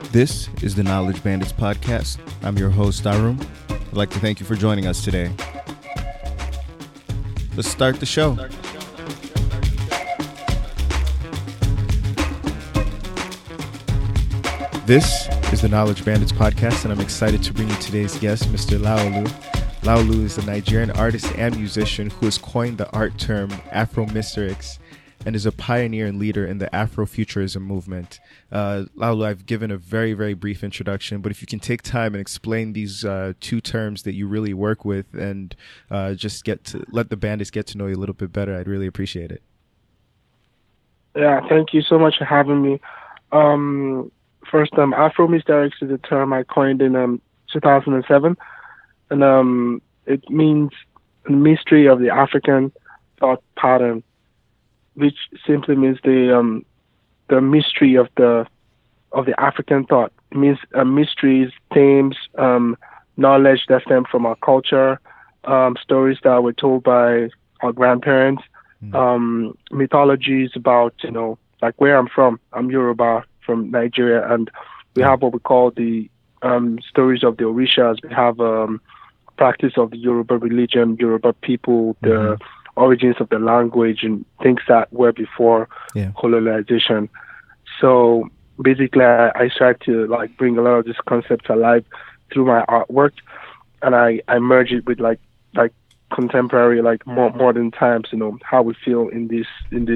This is the Knowledge Bandits podcast. I'm your host, Arum. I'd like to thank you for joining us today. Let's start the show. This is the Knowledge Bandits podcast, and I'm excited to bring you today's guest, Mr. Laolu. Laolu is a Nigerian artist and musician who has coined the art term Afro Mysterix and is a pioneer and leader in the Afrofuturism movement. Laolu, I've given a very, very brief introduction, but if you can take time and explain these two terms that you really work with and just let the bandits get to know you a little bit better, I'd really appreciate it. Yeah, thank you so much for having me. First, Afro Mysterix is a term I coined in 2007, and it means the mystery of the African thought pattern, which simply means the mystery of the African thought. It means mysteries, themes, knowledge that stem from our culture, stories that were told by our grandparents, mythologies about, like where I'm from. I'm Yoruba from Nigeria, and we have what we call the stories of the Orishas. We have practice of the Yoruba religion, Yoruba people, the origins of the language, and things that were before colonization. So basically, I tried to bring a lot of this concept alive through my artwork, and I merge it with like contemporary, modern times. How we feel in this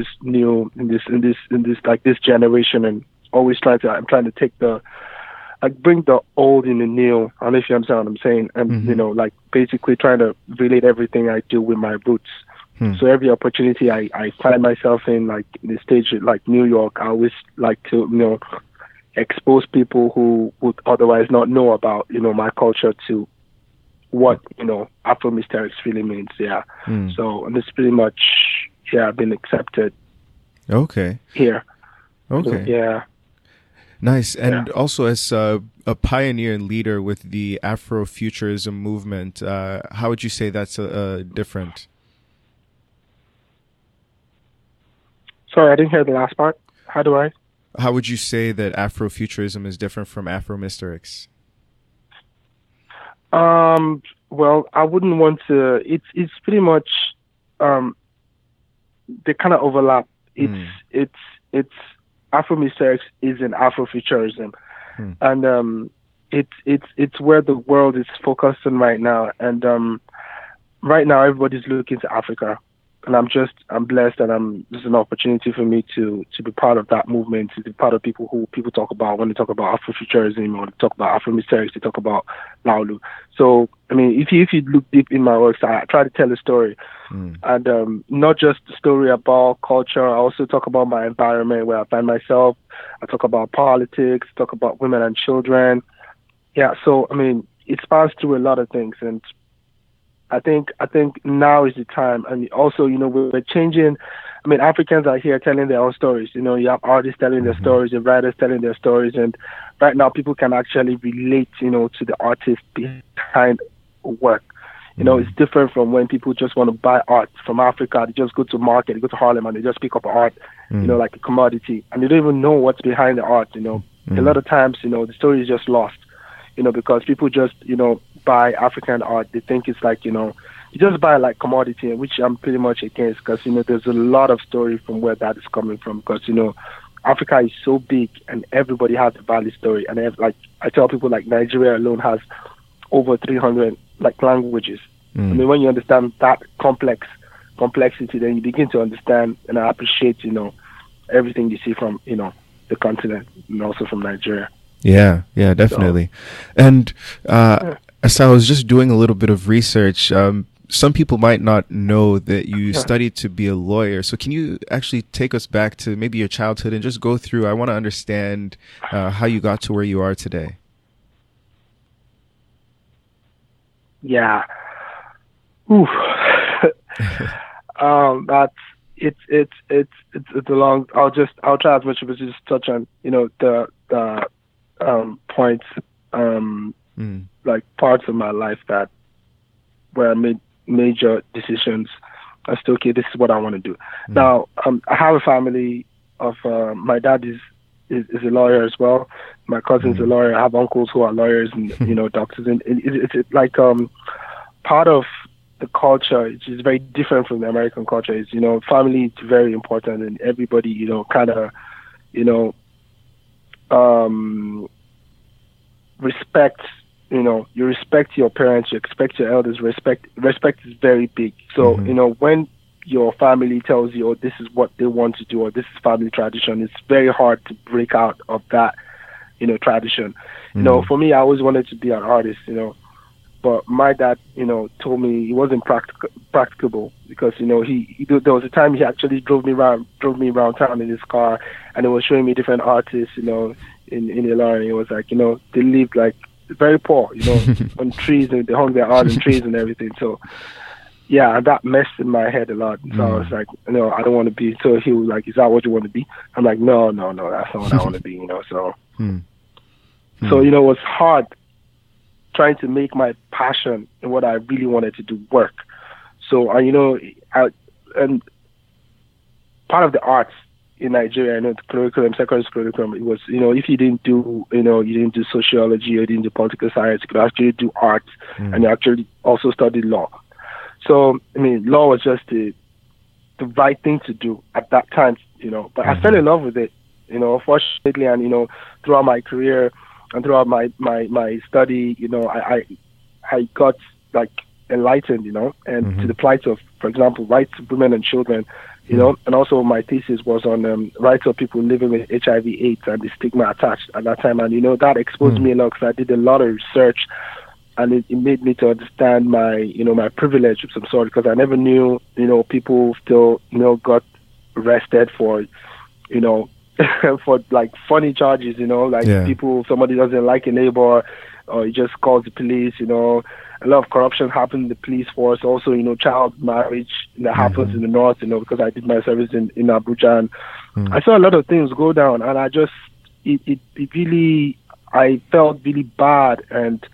generation, and always I'm trying to take bring the old in the new. I don't know if you understand what I'm saying, and basically trying to relate everything I do with my roots. So every opportunity I find myself in, the stage like New York, I always like to, expose people who would otherwise not know about, my culture to what, Afro Mysterix really means. Yeah. So, and it's pretty much, I've been accepted. Okay. Here. Okay. Yeah. Nice. And also as a pioneer and leader with the Afrofuturism movement, how would you say that's different? Sorry, I didn't hear the last part. How would you say that Afrofuturism is different from Afro Mysterix? Well, I wouldn't want to. It's pretty much they kind of overlap. It's Afro Mysterix is in Afrofuturism, and it's where the world is focused on right now. And right now, everybody's looking to Africa. And I'm blessed that this is an opportunity for me to be part of that movement, to be part of people who people talk about when they talk about Afrofuturism, or they talk about Afro Mysterix, they talk about Laolu. So, I mean, if you look deep in my works, I try to tell a story. And not just the story about culture, I also talk about my environment where I find myself. I talk about politics, talk about women and children. Yeah, so, I mean, it spans through a lot of things. And I think now is the time, and also, we're changing. I mean, Africans are here telling their own stories. You have artists telling their stories, the writers telling their stories, and right now people can actually relate, to the artist behind work. It's different from when people just want to buy art from Africa. They just go to market, they go to Harlem, and they just pick up art, like a commodity, and they don't even know what's behind the art. A lot of times, the story is just lost. Because people just, buy African art. They think it's you just buy commodity, which I'm pretty much against, because, there's a lot of story from where that is coming from, because, Africa is so big and everybody has a valid story. And I tell people, Nigeria alone has over 300 languages. I mean, when you understand that complexity, then you begin to understand and appreciate, everything you see from, the continent and also from Nigeria. Yeah, definitely. So, and as I was just doing a little bit of research, some people might not know that you studied to be a lawyer. So can you actually take us back to maybe your childhood and just go through, I want to understand how you got to where you are today. Yeah. Ooh. It's a long, I'll try as much as just touch on, the points, parts of my life where I made major decisions. I said, okay, this is what I want to do. Now, I have a family of, my dad is a lawyer as well. My cousin's a lawyer. I have uncles who are lawyers and doctors, and it's like part of the culture, which is very different from the American culture. Is family is very important, and everybody kind of respect. You respect your parents, you respect your elders. Respect is very big. So when your family tells you, oh, this is what they want to do, or this is family tradition, it's very hard to break out of that tradition. For me, I always wanted to be an artist, but my dad, told me it wasn't practicable because, he there was a time he actually drove me around town in his car, and he was showing me different artists, in Ilorin. It was like, they lived like very poor, on trees, and they hung their art on trees and everything. So, yeah, that messed in my head a lot. So I was like, no, I don't want to be. So he was like, is that what you want to be? I'm like, no, that's not what I want to be, So, so it was hard trying to make my passion and what I really wanted to do work. So, and part of the arts in Nigeria, the curriculum, secondary curriculum, it was, if you didn't do, you didn't do sociology or you didn't do political science, you could actually do art, and you actually also studied law. So, law was just the right thing to do at that time, but I fell in love with it, fortunately, and, throughout my career and throughout my study, I got like enlightened, and to the plight of, for example, rights of women and children, and also my thesis was on rights of people living with HIV/AIDS and the stigma attached at that time. And, that exposed me a lot because I did a lot of research, and it made me to understand my, my privilege of some sort, because I never knew, people still, got arrested for, for like funny charges, people, somebody doesn't like a neighbor, or he just calls the police, a lot of corruption happened in the police force. Also, child marriage that happens in the north, because I did my service in Abuja, and I saw a lot of things go down, and I just, it really, I felt really bad, and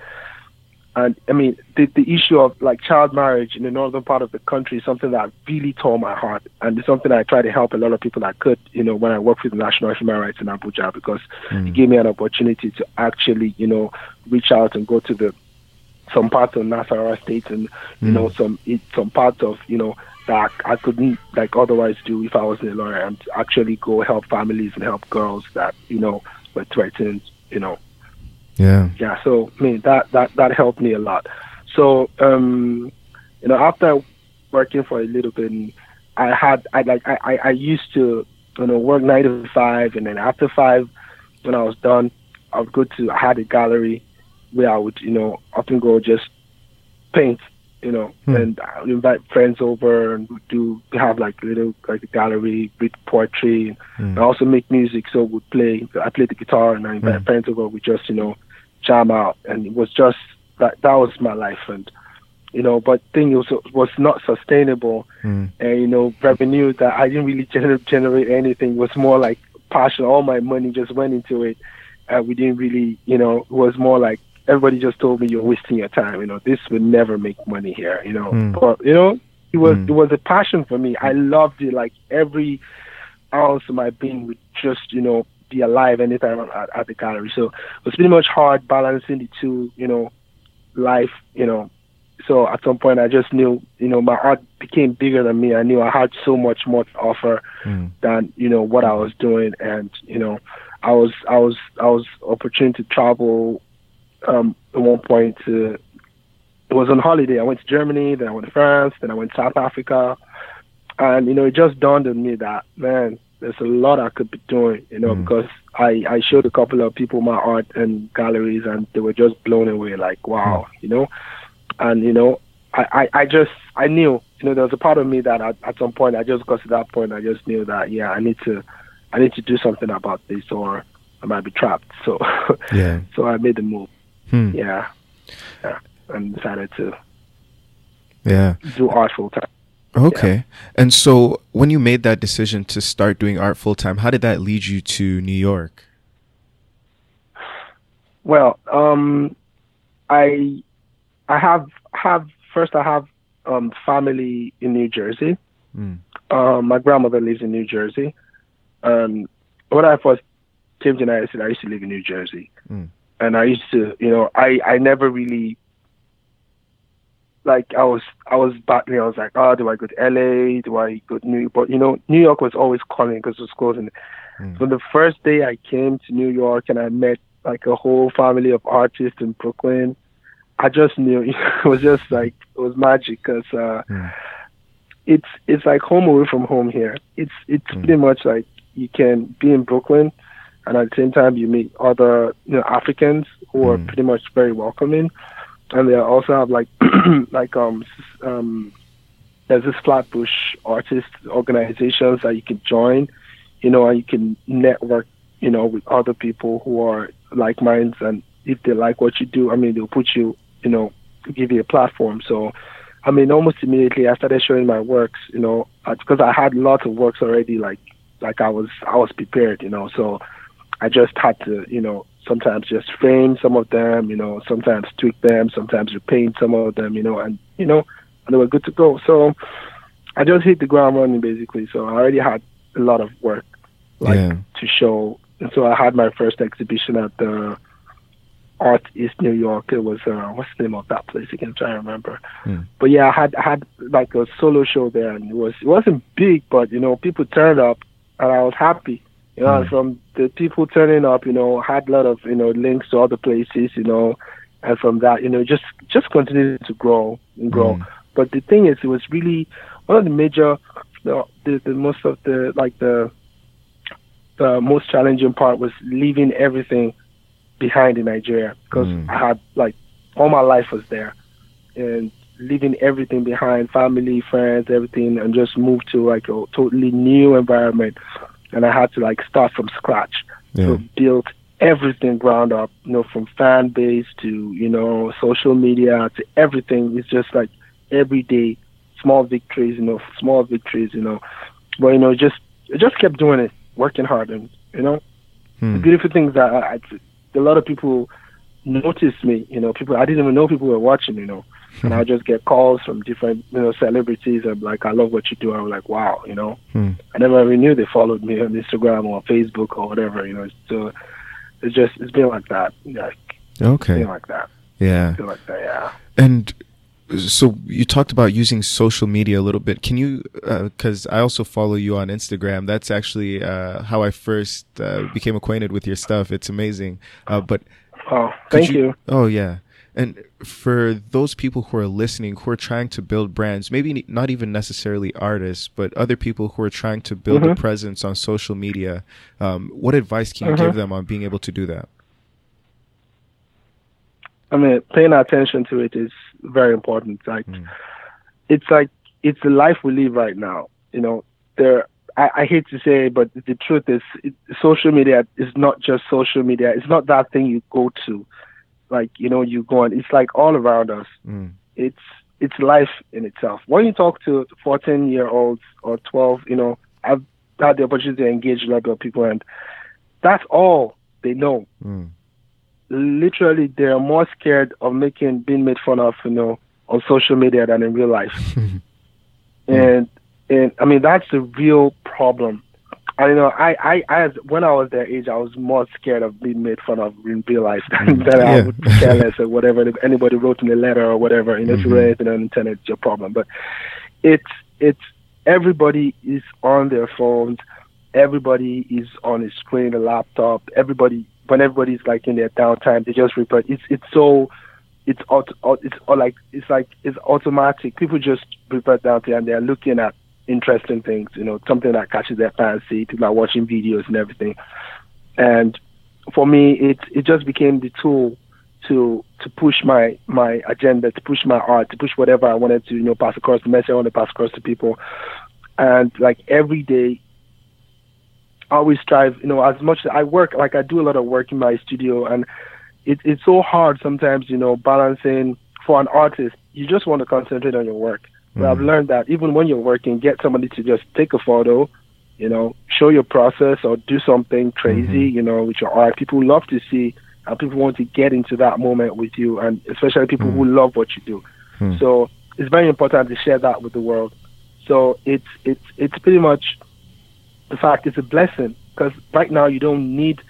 the issue of like child marriage in the northern part of the country is something that really tore my heart, and it's something I try to help a lot of people that could, when I work with the National Human Rights in Abuja, because it gave me an opportunity to actually, reach out and go to some parts of Nasarawa State, and some parts of that I couldn't like otherwise do if I wasn't a lawyer, and actually go help families and help girls that were threatened. Yeah. So that helped me a lot. So after working for a little bit, I used to work 9 to 5, and then after 5, when I was done, I had a gallery where I would often go just paint, and I would invite friends over, and have like a gallery, read poetry, and also make music. So I played the guitar, and I invite friends over. We just jam out, and it was just that was my life. And but thing was not sustainable, and revenue that I didn't really generate anything. It was more like passion. All my money just went into it, and we didn't really it was more like everybody just told me, you're wasting your time, this would never make money here, but it was a passion for me. I loved it. Like every ounce of my being would just be alive anytime I'm at the gallery. So it was pretty much hard balancing the two, life, So at some point I just knew, my art became bigger than me. I knew I had so much more to offer than, what I was doing. And, I was opportunity to travel at one point it was on holiday. I went to Germany, then I went to France, then I went to South Africa. And, it just dawned on me that, man, there's a lot I could be doing, because I showed a couple of people my art in galleries, and they were just blown away, like, wow, and, I knew, there was a part of me that at some point, I just got to that point, I just knew that, yeah, I need to do something about this, or I might be trapped. So, so I made the move. Yeah, and decided to do art full time. Okay. Yeah. And so when you made that decision to start doing art full time, how did that lead you to New York? Well, I have family in New Jersey. My grandmother lives in New Jersey. When I first came to United States, I used to live in New Jersey. And I used to, I never really, like, I was battling. I was like, oh, do I go to LA? Do I go to New York? But, New York was always calling because it was closing. So the first day I came to New York and I met like a whole family of artists in Brooklyn, I just knew it was just like, it was magic because it's like home away from home here. It's pretty much like you can be in Brooklyn and at the same time you meet other Africans who are pretty much very welcoming. And they also have like there's this Flatbush artist organizations that you can join, and you can network, with other people who are like minds, and if they like what you do, they'll put you, give you a platform. So, almost immediately I started showing my works, because I had lots of works already, like I was prepared, so I just had to, sometimes just frame some of them, sometimes tweak them, sometimes repaint some of them, and they were good to go. So I just hit the ground running basically. So I already had a lot of work to show. And so I had my first exhibition at the Art East New York. It was what's the name of that place again? I'm trying to remember. But yeah, I had like a solo show there, and it wasn't big, but people turned up, and I was happy. From the people turning up, had a lot of links to other places, and from that, just continued to grow and grow. But the thing is, it was really one of the major, the most challenging part was leaving everything behind in Nigeria, because I had all my life was there, and leaving everything behind, family, friends, everything, and just moved to a totally new environment, and I had to start from scratch. So build everything ground up, from fan base to social media to everything. It's just every day small victories, but just kept doing it, working hard, and the beautiful thing is that a lot of people noticed me, people I didn't even know people were watching, and I just get calls from different celebrities and I love what you do. I was like, wow, I never even knew they followed me on Instagram or Facebook or whatever, so it's been like that, okay, been like that, been like that, yeah. And so you talked about using social media a little bit. Can you, because I also follow you on Instagram. That's actually how I first became acquainted with your stuff. It's amazing. But thank you. Oh, yeah. And for those people who are listening, who are trying to build brands, maybe not even necessarily artists, but other people who are trying to build a presence on social media, what advice can you give them on being able to do that? Paying attention to it is very important. It's the life we live right now. I hate to say it, but the truth is, social media is not just social media. It's not that thing you go to, you go on. It's all around us. It's life in itself. When you talk to 14-year-olds or 12, I've had the opportunity to engage a lot of people, and that's all they know. Literally, they're more scared of being made fun of, on social media than in real life. And that's the real problem. I when I was their age, I was more scared of being made fun of in real life than I would care less or whatever. If anybody wrote in a letter or whatever, if you read anything on the internet, it's your problem. But it's everybody is on their phones, everybody is on a screen, a laptop, when everybody's in their downtime, they just report. It's automatic. People just report down to, and they're looking at interesting things, something that catches their fancy. People are watching videos and everything. And for me, it just became the tool to push my agenda, to push my art, to push whatever I wanted to, pass across, the message I want to pass across to people. And every day, I always strive, as much as I work, I do a lot of work in my studio, and it's so hard sometimes, balancing. For an artist, you just want to concentrate on your work. But I've learned that even when you're working, get somebody to just take a photo, show your process or do something crazy, with your art. People love to see, and people want to get into that moment with you, and especially people who love what you do. So it's very important to share that with the world. So it's pretty much, the fact it's a blessing, because right now you don't need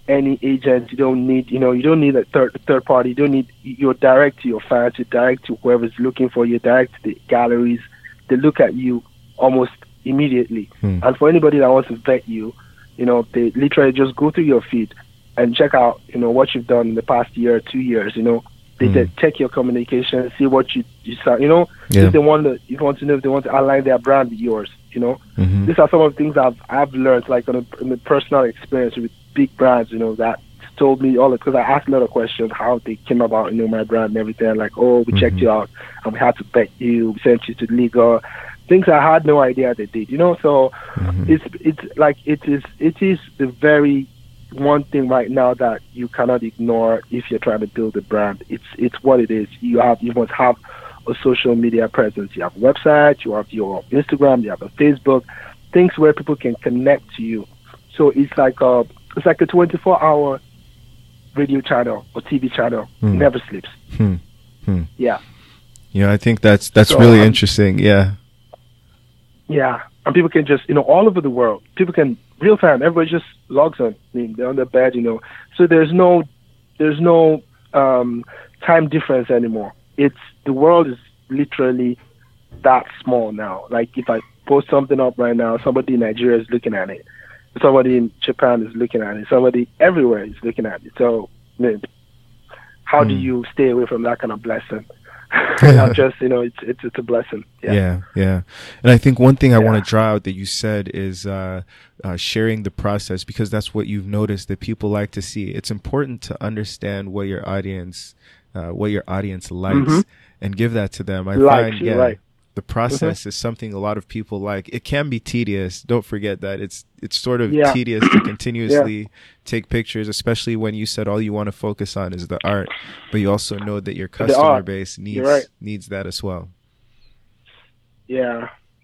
any agent. You don't need, you don't need a third party. You don't need, you're direct to your fans, you're direct to whoever's looking for you, direct to the galleries. They look at you almost immediately. And for anybody that wants to vet you, they literally just go through your feed and check out, what you've done in the past year or 2 years. They check your communication, see what you sound, if they want to, you want to know if they want to align their brand with yours. These are some of the things I've learned, like in a personal experience with big brands, that told me all, because I asked a lot of questions how they came about, my brand and everything. Like, oh, we checked you out and we had to vet you, we sent you to legal things I had no idea they did. So it's like it is the very one thing right now that you cannot ignore if you're trying to build a brand. It's what it is. You must have a social media presence. You have a website, you have your Instagram, you have a Facebook, things where people can connect to you. So it's like a 24-hour radio channel or TV channel. Never sleeps. Yeah. Yeah, I think that's really interesting. Yeah. Yeah, and people can just, all over the world, people can real time. Everybody just logs on. They're on their bed, So there's no time difference anymore. The world is literally that small now. Like if I post something up right now, somebody in Nigeria is looking at it. Somebody in Japan is looking at it. Somebody everywhere is looking at it. So, how do you stay away from that kind of blessing? Not just, it's a blessing. Yeah. And I think one thing I want to draw out that you said is sharing the process, because that's what you've noticed that people like to see. It's important to understand what your audience likes and give that to them. I find the process is something a lot of people like. It can be tedious. Don't forget that it's sort of tedious to continuously take pictures, especially when you said all you want to focus on is the art, but you also know that your customer base needs that as well. Yeah.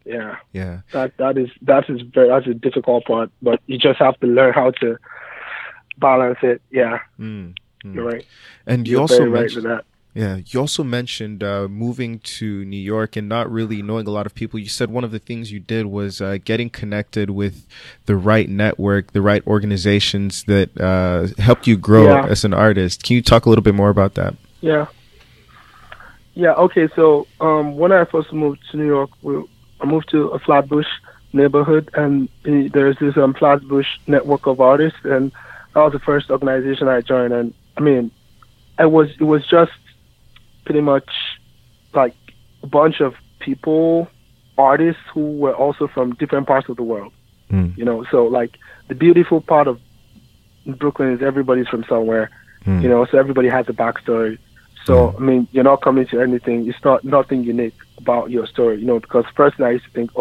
That's a difficult part, but you just have to learn how to balance it. Yeah. You're right. And you're also right with that. Yeah, you also mentioned moving to New York and not really knowing a lot of people. You said one of the things you did was getting connected with the right network, the right organizations that helped you grow as an artist. Can you talk a little bit more about that? Yeah. Okay. So when I first moved to New York, I moved to a Flatbush neighborhood, and there's this Flatbush network of artists, and that was the first organization I joined. And I mean, it was just pretty much like a bunch of people, artists who were also from different parts of the world. So like the beautiful part of Brooklyn is everybody's from somewhere, so everybody has a backstory. So I mean, you're not coming to anything. It's nothing unique about your story, because first I used to think,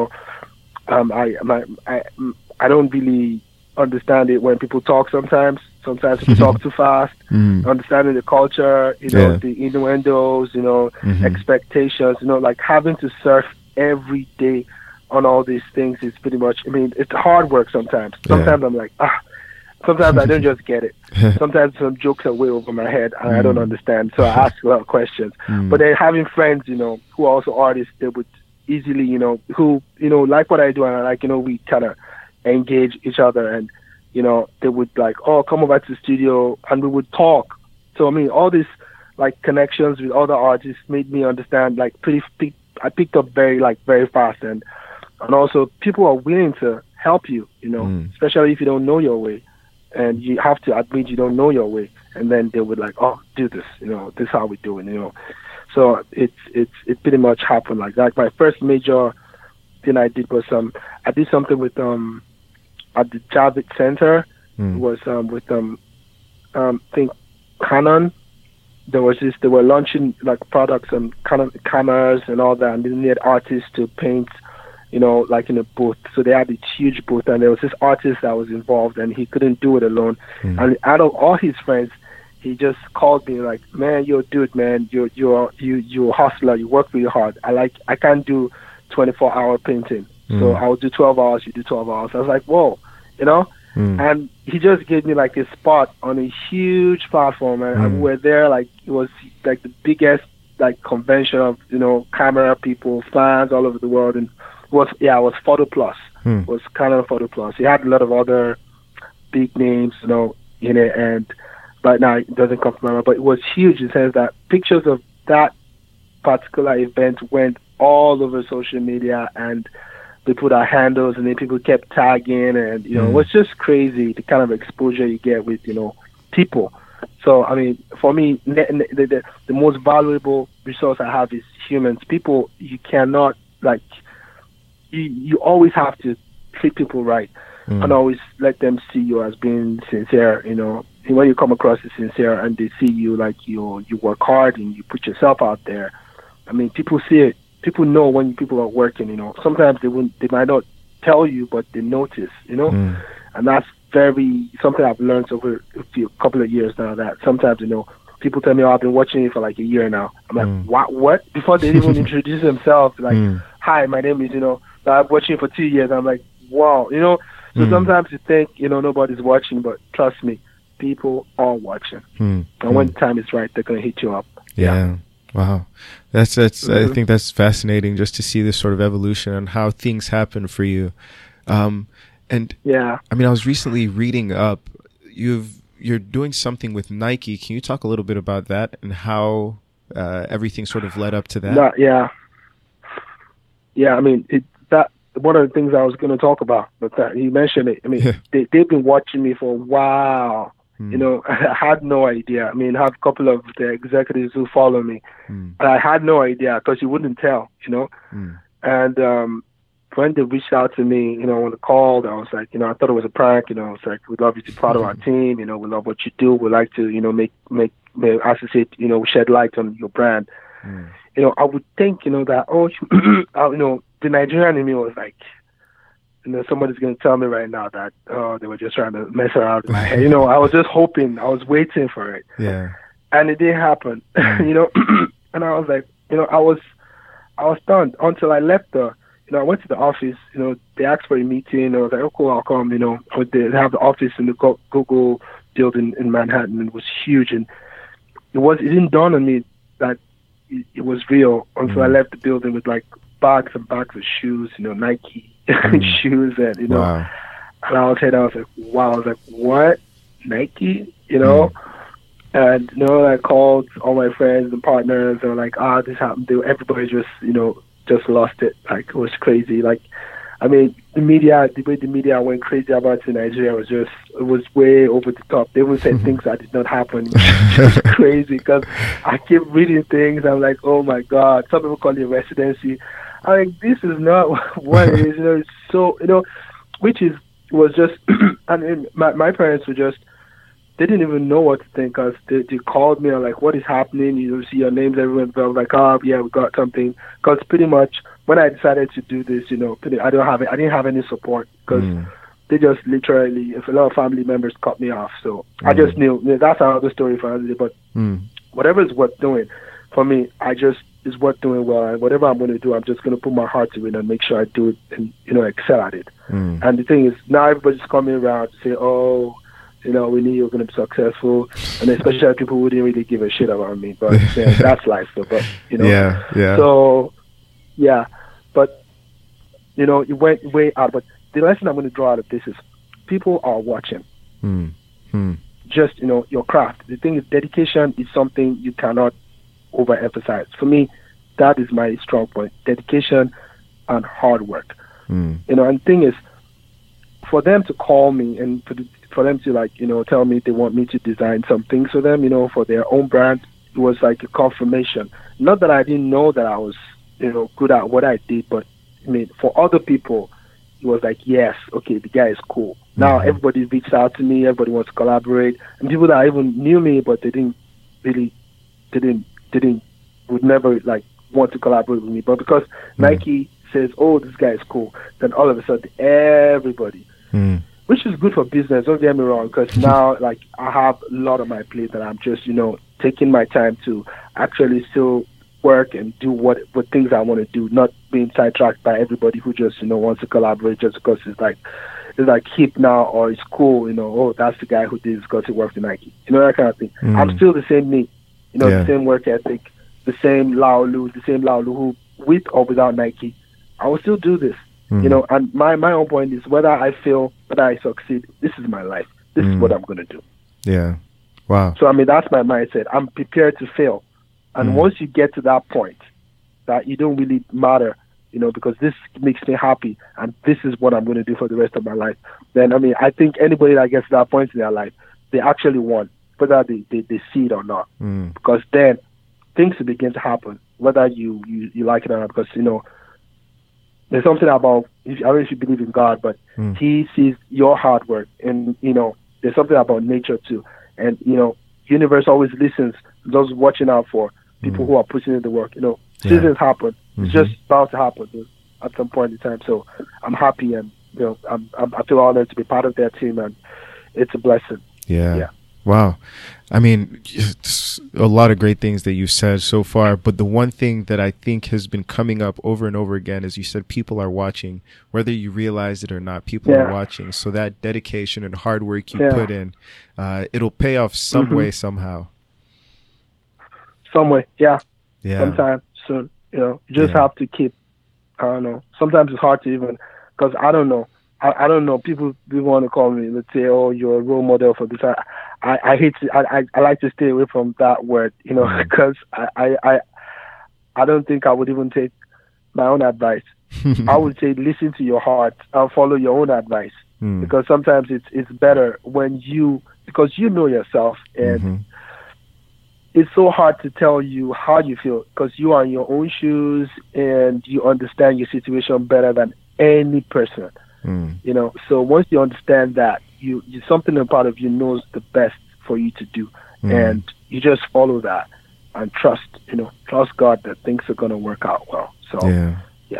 I don't really understand it when people talk sometimes. Sometimes people talk too fast. Understanding the culture, the innuendos, expectations, like having to surf every day on all these things is pretty much, I mean, it's hard work sometimes. Sometimes I'm like, sometimes I don't just get it. Sometimes some jokes are way over my head and I don't understand. So I ask a lot of questions. But then having friends, who are also artists, they would easily, who, like what I do, and like, we kind of engage each other, and they would like, come over to the studio, and we would talk. So I mean, all these like connections with other artists made me understand like I picked up very fast, and also people are willing to help you, especially if you don't know your way, and you have to admit you don't know your way, and then they would like, do this, this is how we do it, So it pretty much happened like that. My first major thing I did was I did something with at the Javits Center. Was with I think Canon. They were launching like products and Canon cameras and all that, and they needed artists to paint, like in a booth. So they had this huge booth, and there was this artist that was involved, and he couldn't do it alone. And out of all his friends, he just called me like, man, you're a dude, man. You're a hustler. You work really hard. I can't do 24-hour painting. So I'll do 12 hours, you do 12 hours. I was like, whoa, And he just gave me like a spot on a huge platform, and we were there, like it was like the biggest like convention of, camera people, fans all over the world, and it was Photo Plus. It was Canon Photo Plus. He had a lot of other big names, in it, and right now it doesn't come to my mind. But it was huge in the sense that pictures of that particular event went all over social media, and they put our handles, and then people kept tagging, and it was just crazy the kind of exposure you get with people. So I mean, for me, the most valuable resource I have is humans. People, you cannot you always have to treat people right, and always let them see you as being sincere. When you come across as sincere and they see you like you work hard and you put yourself out there, I mean, people see it. People know when people are working. Sometimes they might not tell you, but they notice. And that's something I've learned over a couple of years now. That sometimes people tell me, "Oh, I've been watching it for like a year now." I'm like, "What?" Before they even introduce themselves, like, "Hi, my name is I'm watching it for 2 years." I'm like, "Wow," So sometimes you think nobody's watching, but trust me, people are watching. And when the time is right, they're gonna hit you up. Yeah. Wow. That's I think that's fascinating just to see this sort of evolution and how things happen for you. And yeah, I mean, I was recently reading up, you're doing something with Nike. Can you talk a little bit about that and how everything sort of led up to that? Yeah. I mean, that one of the things I was going to talk about, but that you mentioned it. I mean, they've been watching me for a while. I had no idea. I mean, I have a couple of the executives who follow me. I had no idea because you wouldn't tell, And when they reached out to me, when they called, I was like, I thought it was a prank. It's like, we'd love you to be part of our team. We love what you do. We'd like to, make associate, shed light on your brand. I would think, that, the Nigerian in me was like, somebody's going to tell me right now that, they were just trying to mess around in my head. I was just hoping, I was waiting for it. Yeah. And it didn't happen, and I was like, I was stunned until I left I went to the office, they asked for a meeting. I was like, oh, cool, I'll come, They have the office in the Google building in Manhattan, and it was huge. And it didn't dawn on me that it was real until I left the building with like bags and bags of shoes, Nike shoes, and, wow. And I was like, wow, I was like, what? Nike, And, I called all my friends and partners, and like, this happened. Everybody just lost it. Like, it was crazy. Like, I mean, the way the media went crazy about it in Nigeria it was way over the top. They even said things that did not happen. It was crazy because I kept reading things. I'm like, oh my God. Some people call it residency. I'm like, this is not what it is. It's so, was just, and my parents were just, they didn't even know what to think because they called me and like, what is happening? You see your names everywhere. I was like, oh yeah, we got something. Because pretty much when I decided to do this, I didn't have any support because they just literally, if a lot of family members cut me off. So I just knew that's another story for another day. But whatever is worth doing for me, is worth doing well. And whatever I'm going to do, I'm just going to put my heart to it and make sure I do it and excel at it. And the thing is, now everybody's coming around to say, oh, we knew you were going to be successful, and especially people who didn't really give a shit about me. But that's life, though. But yeah. So yeah, but it went way out. But the lesson I'm going to draw out of this is, people are watching. Just your craft. The thing is, dedication is something you cannot overemphasize. For me, that is my strong point: dedication and hard work. And the thing is, for them to call me and for them to tell me they want me to design some things for them, for their own brand, it was like a confirmation. Not that I didn't know that I was, good at what I did, but I mean, for other people, it was like, yes, okay, the guy is cool. Now everybody reached out to me, everybody wants to collaborate, and people that even knew me, but they would never like want to collaborate with me. But because Nike says, oh, this guy is cool, then all of a sudden everybody. Which is good for business, don't get me wrong, because now like I have a lot on my plate that I'm just, taking my time to actually still work and do what things I want to do, not being sidetracked by everybody who just, wants to collaborate just because it's like hip now or it's cool, oh, that's the guy who did this because he works in Nike. That kind of thing. I'm still the same me, the same work ethic, the same Laolu who, with or without Nike, I will still do this. And my own point is whether I fail, whether I succeed, this is my life. This is what I'm going to do. Yeah. Wow. So, I mean, that's my mindset. I'm prepared to fail. And once you get to that point, that you don't really matter, you know, because this makes me happy and this is what I'm going to do for the rest of my life, then, I mean, I think anybody that gets to that point in their life, they actually won, whether they see it or not. Because then things will begin to happen, whether you like it or not. Because, you know, there's something about, I don't know if you believe in God, but he sees your hard work. And, you know, there's something about nature too. And, you know, universe always listens, just watching out for people who are putting in the work. You know, seasons happen. It's just about to happen at some point in time. So I'm happy, and, you know, I feel honored to be part of that team, and it's a blessing. Yeah. Wow. I mean, it's a lot of great things that you've said so far, but the one thing that I think has been coming up over and over again is you said people are watching, whether you realize it or not, people are watching. So that dedication and hard work you put in, it'll pay off some way, somehow. Some way, sometime soon. You know, you just have to keep, I don't know, sometimes it's hard to even, because I don't know. I don't know. People want to call me. Let's say, "Oh, you're a role model for this." I hate to. I like to stay away from that word, you know, because I don't think I would even take my own advice. I would say listen to your heart and follow your own advice, because sometimes it's better when because you know yourself, and it's so hard to tell you how you feel because you are in your own shoes and you understand your situation better than any person. You know, so once you understand that, you something a part of you knows the best for you to do, and you just follow that and trust God that things are going to work out well. So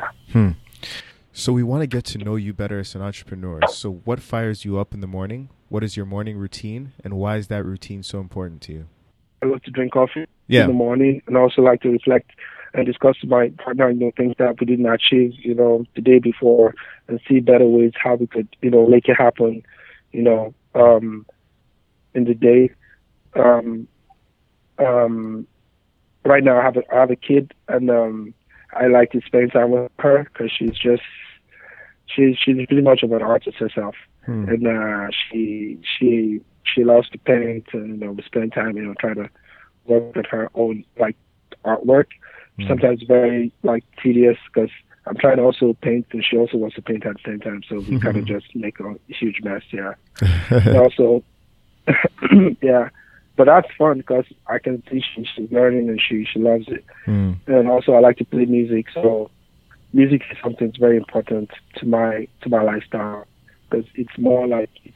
So we want to get to know you better as an entrepreneur. So what fires you up in the morning? What is your morning routine, and why is that routine so important to you? I love to drink coffee in the morning, and I also like to reflect and discuss with my partner, you know, things that we didn't achieve, you know, the day before, and see better ways how we could, you know, make it happen, you know, in the day. Right now I have a kid, and I like to spend time with her because she's pretty much of an artist herself, and she loves to paint, and, you know, we spend time, you know, trying to work with her own like artwork. Sometimes very like tedious because I'm trying to also paint, and she also wants to paint at the same time. So we kind of just make a huge mess. And also, but that's fun because I can see she's learning and she loves it. And also I like to play music. So music is something that's very important to my lifestyle because it's more of like it's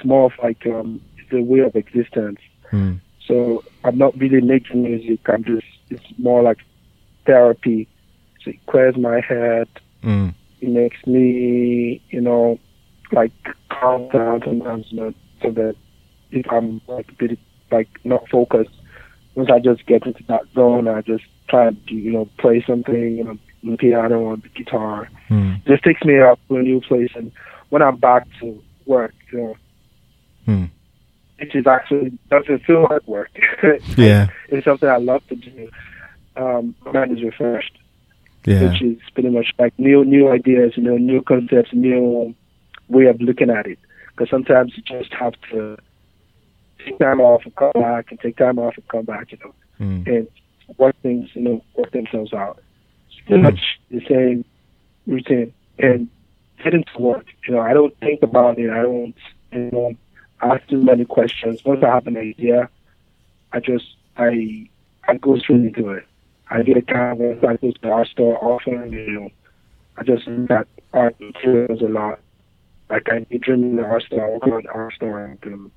a way of existence. So I'm not really making music. It's more like therapy. So it clears my head. It makes me, you know, like calm down sometimes, you know, so that if I'm like a bit like not focused, once I just get into that zone, I just try to, you know, play something, you know, the piano or the guitar. It just takes me out to a new place, and when I'm back to work, you know, it is actually doesn't feel like work. It's something I love to do. My mind is refreshed, which is pretty much like new ideas, you know, new concepts, new way of looking at it. Because sometimes you just have to take time off and come back, and take time off and come back, you know, and work things, you know, work themselves out. It's pretty much the same routine. And getting to work, you know, I don't think about it. I don't, you know, ask too many questions. Once I have an idea, I go straight into it. I get a canvas, I go to the art store often, you know. I just look at art materials a lot. Like I dream in the art store, I work on the art store, and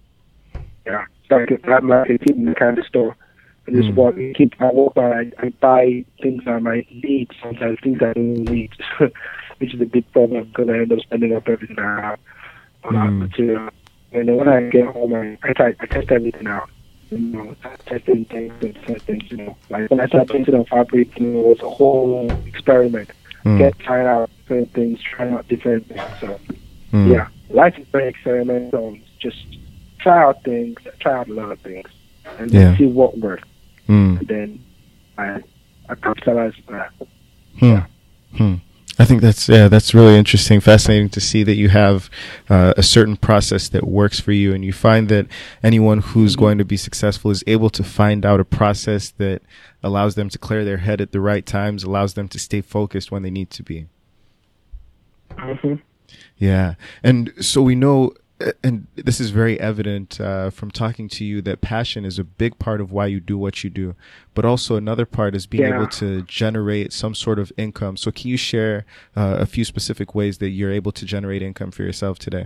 I'm like keeping the kind of store. I just walk by, I buy things I might need, sometimes things I don't need, which is a big problem because I end up spending up everything I have on art material. And then when I get home, I test everything out. You know, testing things and different things, you know. Like when I started painting on fabric, you know, it was a whole experiment. Trying out different things, trying out different things. So, life is very experimental. Just try out things, try out a lot of things, and then see what works. And then I capitalize on that. I think that's really interesting, fascinating to see that you have a certain process that works for you, and you find that anyone who's going to be successful is able to find out a process that allows them to clear their head at the right times, allows them to stay focused when they need to be. Mm-hmm. Yeah. And so we know, and this is very evident from talking to you, that passion is a big part of why you do what you do. But also another part is being able to generate some sort of income. So can you share a few specific ways that you're able to generate income for yourself today?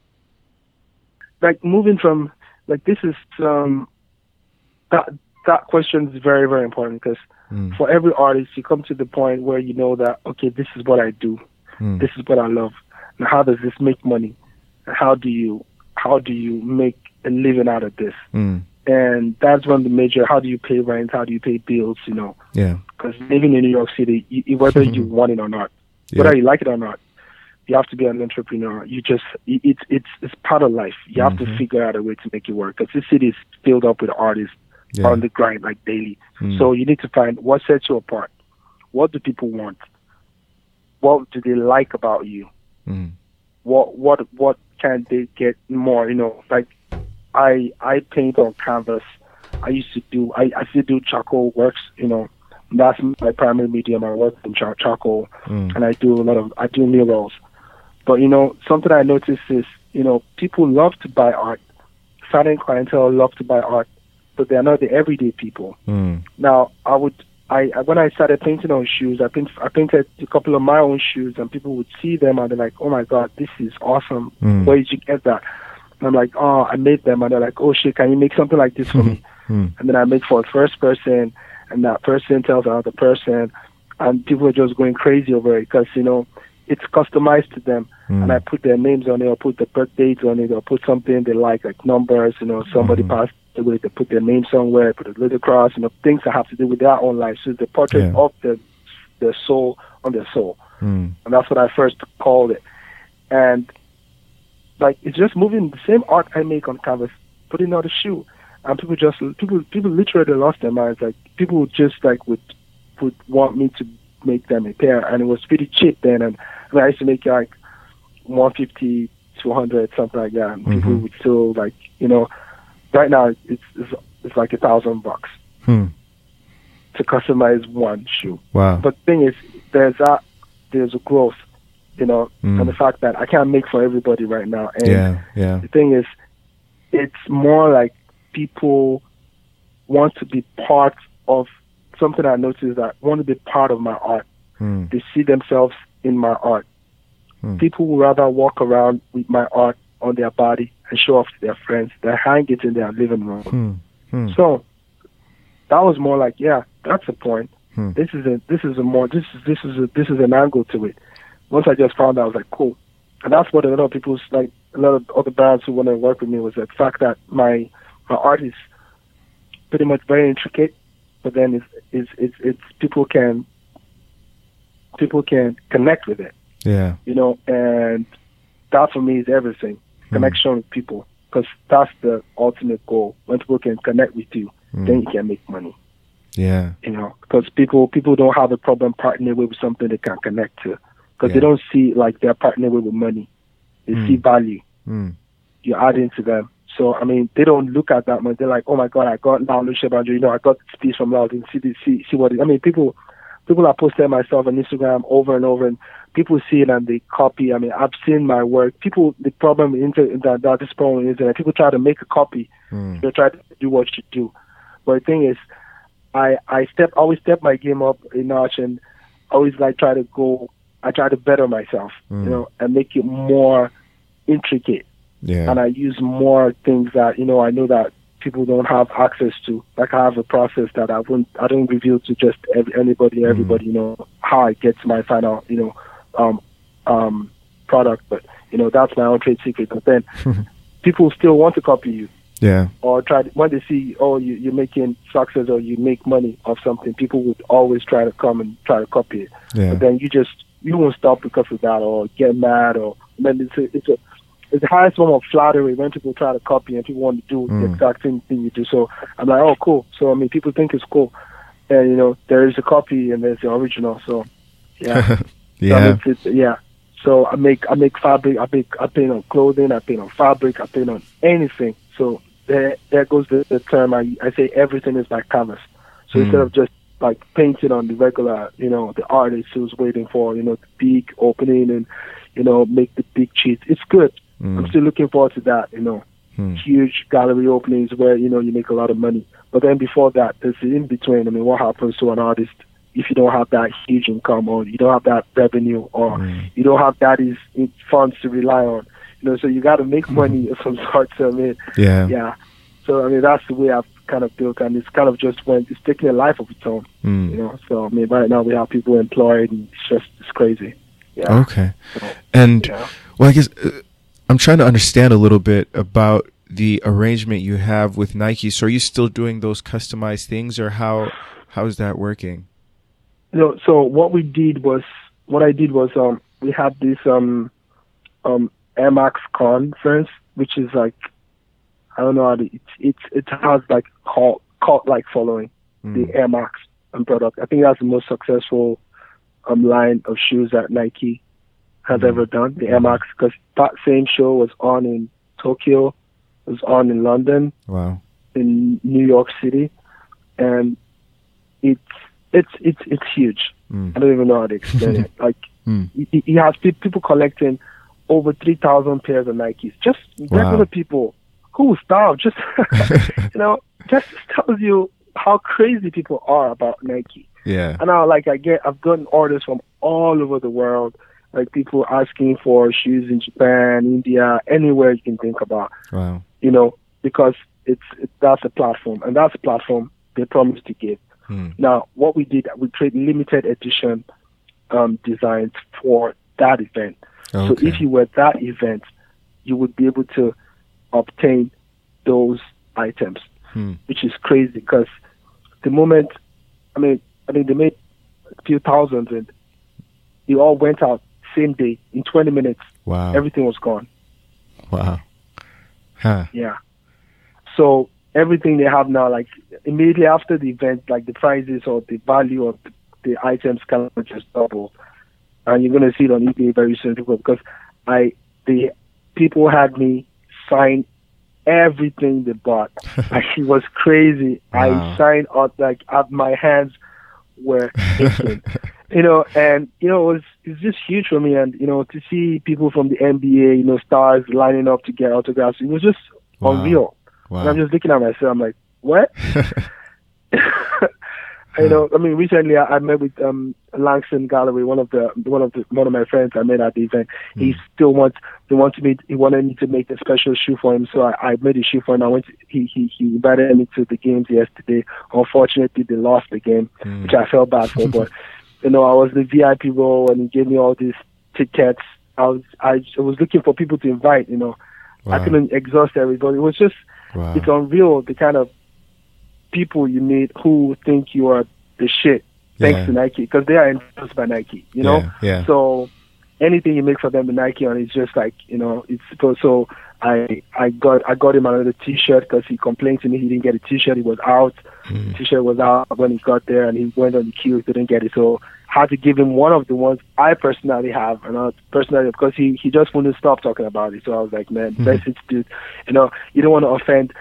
Like moving from, like, this is, that question is very, very important, because for every artist, you come to the point where you know that, okay, this is what I do. This is what I love. Now, how does this make money? How do you make a living out of this? And that's one of the major, how do you pay rent? How do you pay bills? You know? Yeah. Because living in New York City, whether you want it or not, whether you like it or not, you have to be an entrepreneur. You just, it's part of life. You have to figure out a way to make it work, because this city is filled up with artists on the grind, like, daily. So you need to find what sets you apart. What do people want? What do they like about you? What can they get more? You know, like, I paint on canvas. I still do charcoal works. You know, that's my primary medium. I work in charcoal, and I do murals. But, you know, something I noticed is, you know, people love to buy art. Certain clientele love to buy art, but they're not the everyday people. Now, when I started painting on shoes, I painted a couple of my own shoes, and people would see them and they're like, "Oh my God, this is awesome! Where did you get that?" And I'm like, "Oh, I made them." And they're like, "Oh shit, can you make something like this for me?" And then I make for a first person, and that person tells another person, and people are just going crazy over it, because, you know, it's customized to them. And I put their names on it, or put the birth dates on it, or put something they like numbers. You know, somebody passed away, they put their name somewhere, put a little cross, you know, things that have to do with their own life. So the portrait of the soul on their soul. And that's what I first called it. And, like, it's just moving the same art I make on canvas, putting on a shoe. And people literally lost their minds. Like, people would just, like, would want me to make them a pair, and it was pretty cheap then. And I used to make, like, 150, 200, something like that. And people would still, like, you know, right now it's like $1,000 to customize one shoe. Wow. But the thing is, there's a growth, you know, and the fact that I can't make for everybody right now. And the thing is, it's more like people want to be part of something. I noticed that want to be part of my art. They see themselves in my art. People would rather walk around with my art on their body and show off to their friends than hang it in their living room. So that was more like, yeah, that's the point. This is an angle to it. Once I just found out, I was like, cool. And that's what a lot of people's, like, a lot of other brands who want to work with me, was the fact that my art is pretty much very intricate, but then it's people can connect with it. Yeah. You know, and that for me is everything. Connection with people, because that's the ultimate goal. When people can connect with you, then you can make money. Yeah. You know, because people don't have a problem partnering with something they can connect to, because they don't see, like, they're partnering with money. They see value. You're adding to them. So, I mean, they don't look at that much. They're like, "Oh my God, I got Laolu Shebaju. You know, I got this piece from Laolu. See what it, I mean, people are posting myself on Instagram over and over, and people see it and they copy. I mean, I've seen my work. The problem is that people try to make a copy. They try to do what you do. But the thing is, I always step my game up a notch, and always, like, try to better myself, you know, and make it more intricate. Yeah. And I use more things that, you know, I know that people don't have access to. Like, I have a process that I don't reveal to just everybody, you know, how I get to my final, you know, product. But, you know, that's my own trade secret. But then people still want to copy you. Yeah. Or when they see, oh, you're making success or you make money off something, people would always try to come and try to copy it. Yeah. But then you won't stop because of that, or get mad, or then it's the highest form of flattery when people try to copy and people want to do the exact same thing you do. So I'm like, oh, cool. So, I mean, people think it's cool. And, you know, there is a copy and there's the original. So, yeah. Yeah. Yeah. So I make fabric. I paint on clothing. I paint on fabric. I paint on anything. So there goes the term. I say everything is my canvas. So instead of just like painting on the regular, the artist who's waiting for, the big opening and, make the big cheats. It's good. I'm still looking forward to that, huge gallery openings where, you make a lot of money. But then before that, there's the in between. I mean, what happens to an artist if you don't have that huge income, or you don't have that revenue, or you don't have that funds to rely on? So you got to make money of some sort. So I mean, yeah. So I mean, that's the way I've kind of built, and it's kind of just it's taking a life of its own. So I mean, right now we have people employed, and it's crazy. Yeah. Okay. So, and well, I guess I'm trying to understand a little bit about the arrangement you have with Nike. So are you still doing those customized things, or how is that working? So what I did was we had this Air Max conference, which is like, I don't know how it has like cult like following, the Air Max product. I think that's the most successful line of shoes that Nike has ever done, the Air Max, because that same show was on in Tokyo, was on in London, in New York City, and it's huge. I don't even know how to explain it. Like, he has people collecting over 3,000 pairs of Nikes. Just regular people who style. Just just tells you how crazy people are about Nike. Yeah. And now, like, I've gotten orders from all over the world. Like, people asking for shoes in Japan, India, anywhere you can think about. Wow. Because that's a platform, and that's a platform they promised to give. Now, what we did, we created limited edition designs for that event. Okay. So if you were at that event, you would be able to obtain those items, which is crazy because the moment, I mean, they made a few thousand, and it all went out same day in 20 minutes. Wow. Everything was gone. Wow. Huh. Yeah. So everything they have now, like immediately after the event, like the prices or the value of the items kind of just double. And you're going to see it on eBay very soon because the people had me sign everything they bought. Like, it was crazy. Wow. I signed out, like, my hands were aching. And it's just huge for me. And to see people from the NBA, stars lining up to get autographs, it was just unreal. Wow. And I'm just looking at myself. I'm like, what? Recently I met with Langston Galloway, one of my friends I met at the event. He wanted me to make a special shoe for him, so I made a shoe for him. He invited me to the games yesterday. Unfortunately, they lost the game, which I felt bad for. But I was the VIP role, and he gave me all these tickets. I was looking for people to invite. Wow. I couldn't exhaust everybody. It was just It's unreal the kind of people you meet who think you are the shit thanks to Nike, because they are endorsed by Nike, Yeah. So anything you make for them with Nike on, it's just like, it's so I got him another T-shirt because he complained to me he didn't get a T-shirt. It was out. The T-shirt was out when he got there, and he went on the queue, didn't get it. So I had to give him one of the ones I personally have, and because he just wouldn't stop talking about it. So I was like, man, message dude, you don't want to offend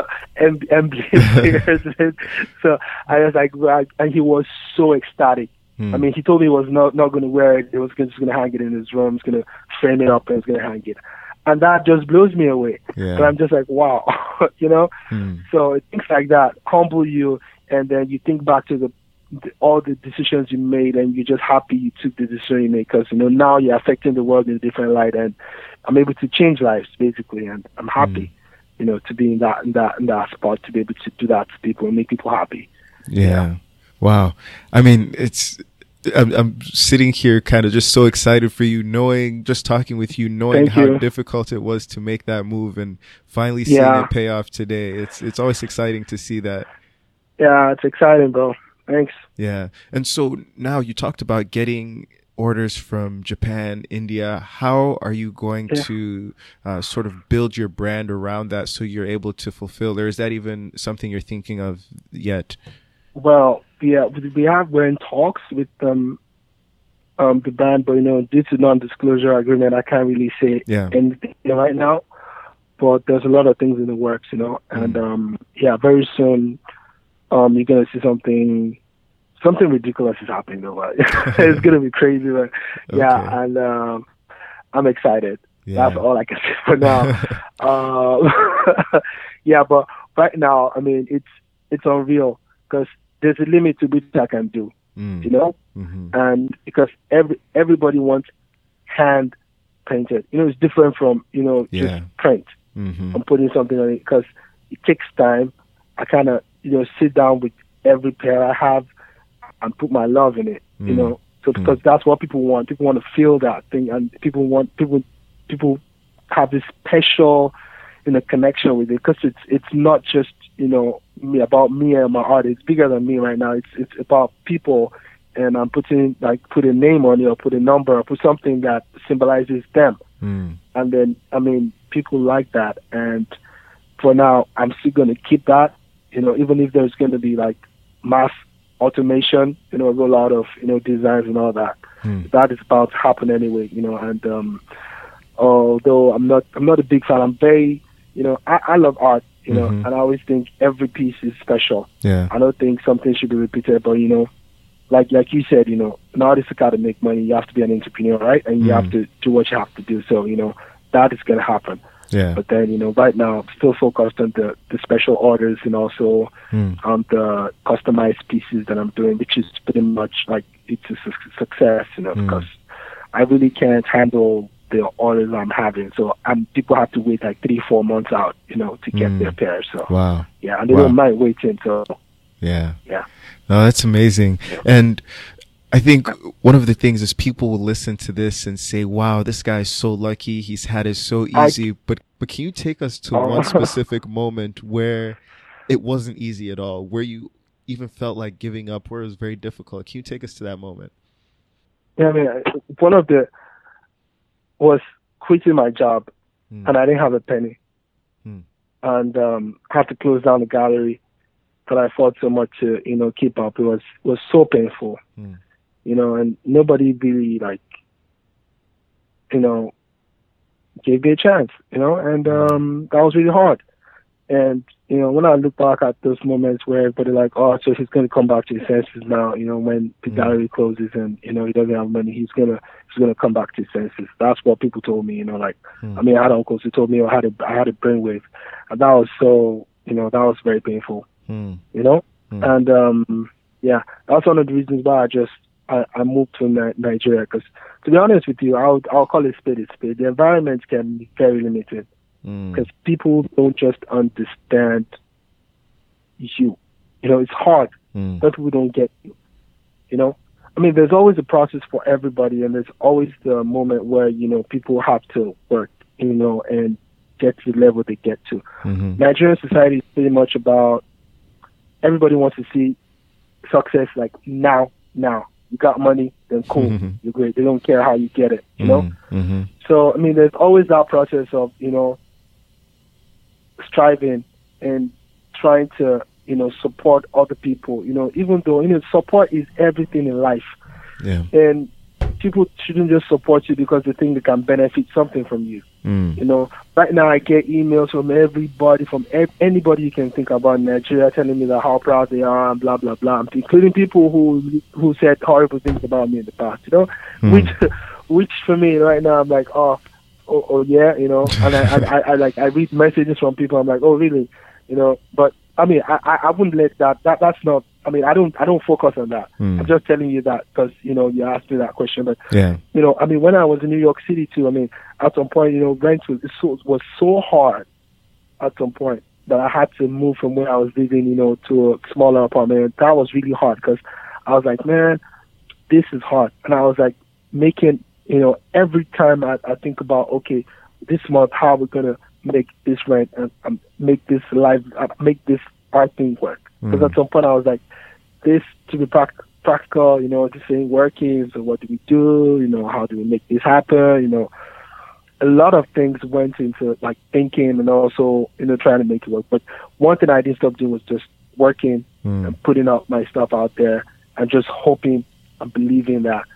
NBA players. So I was like, and he was so ecstatic. I mean, he told me he was not going to wear it. He was just going to hang it in his room. He's going to frame it up and he's going to hang it. And that just blows me away. Yeah. And I'm just like, wow, So things like that humble you, and then you think back to all the decisions you made, and you're just happy you took the decision you made, because now you're affecting the world in a different light, and I'm able to change lives basically, and I'm happy, to be in that spot, to be able to do that to people and make people happy. Yeah. Wow. I mean, I'm sitting here kind of just so excited for you, just talking with you, knowing how difficult it was to make that move, and finally seeing it pay off today. It's always exciting to see that. Yeah, it's exciting, bro. Thanks. Yeah. And so now you talked about getting orders from Japan, India. How are you going to sort of build your brand around that so you're able to fulfill, or is that even something you're thinking of yet? Well, we're in talks with the band, but due to non-disclosure agreement, I can't really say anything right now. But there's a lot of things in the works, and very soon, you're gonna see something ridiculous is happening. Though, it's gonna be crazy, but and I'm excited. Yeah. That's all I can say for now. But right now, I mean, it's unreal because there's a limit to which I can do, and because everybody wants hand painted. It's different from just print. I'm putting something on it because it takes time. I kind of sit down with every pair I have and put my love in it. So because that's what people want. People want to feel that thing, and people have this special connection with it because it's not just about me and my art. It's bigger than me right now. It's about people, and I'm put a name on it, or put a number, or put something that symbolizes them. And then people like that, and for now I'm still going to keep that, even if there's going to be like mass automation, a lot of designs and all that. That is about to happen anyway, and although I'm not a big fan, I'm very I love art, and I always think every piece is special. I don't think something should be repeated, but like you said, an artist has got to make money. You have to be an entrepreneur, right? And you have to do what you have to do. So that is going to happen. But then right now I'm still focused on the special orders and also on the customized pieces that I'm doing, which is pretty much like it's a success, because I really can't handle the orders I'm having. So people have to wait like 3-4 months out, to get their pair. So wow. And they don't mind waiting. So yeah. No, that's amazing. Yeah. And I think one of the things is people will listen to this and say, wow, this guy is so lucky. He's had it so easy. But can you take us to one specific moment where it wasn't easy at all, where you even felt like giving up, where it was very difficult? Can you take us to that moment? Yeah, one of the was quitting my job, and I didn't have a penny. And I had to close down the gallery that I fought so much to, keep up. It was so painful, and nobody really gave me a chance, and that was really hard. And, when I look back at those moments where everybody so he's going to come back to his senses now, when the gallery closes and, he doesn't have money, he's going to come back to his senses. That's what people told me, I had uncles who told me I had a brainwave, and that was so, that was very painful. And that's one of the reasons why I moved to Nigeria, because to be honest with you, I'll call it spade. The environment can be very limited because people don't just understand you. It's hard. But people don't get you. There's always a process for everybody, and there's always the moment where people have to work, and get to the level they get to. Nigerian society is pretty much about everybody wants to see success like now. You got money, then cool, you're great. They don't care how you get it, So there's always that process of striving and trying to support other people. Even though support is everything in life, and people shouldn't just support you because they think they can benefit something from you. Right now I get emails from everybody, from anybody you can think about in Nigeria, telling me that how proud they are and blah blah blah, including people who said horrible things about me in the past. Which for me right now I'm like, oh yeah, and I read messages from people. I'm like, oh really, but I wouldn't let that's not. I don't focus on that. I'm just telling you that because you asked me that question. But when I was in New York City too, at some point rent was so hard at some point that I had to move from where I was living to a smaller apartment. That was really hard because I was like, man, this is hard, and I was like making every time I think about, okay, this month how we're gonna make this rent and make this make this art thing work. Because at some point I was like, this to be practical, this ain't working, so what do we do? How do we make this happen? A lot of things went into thinking and also, trying to make it work. But one thing I didn't stop doing was just working and putting out my stuff out there and just hoping and believing that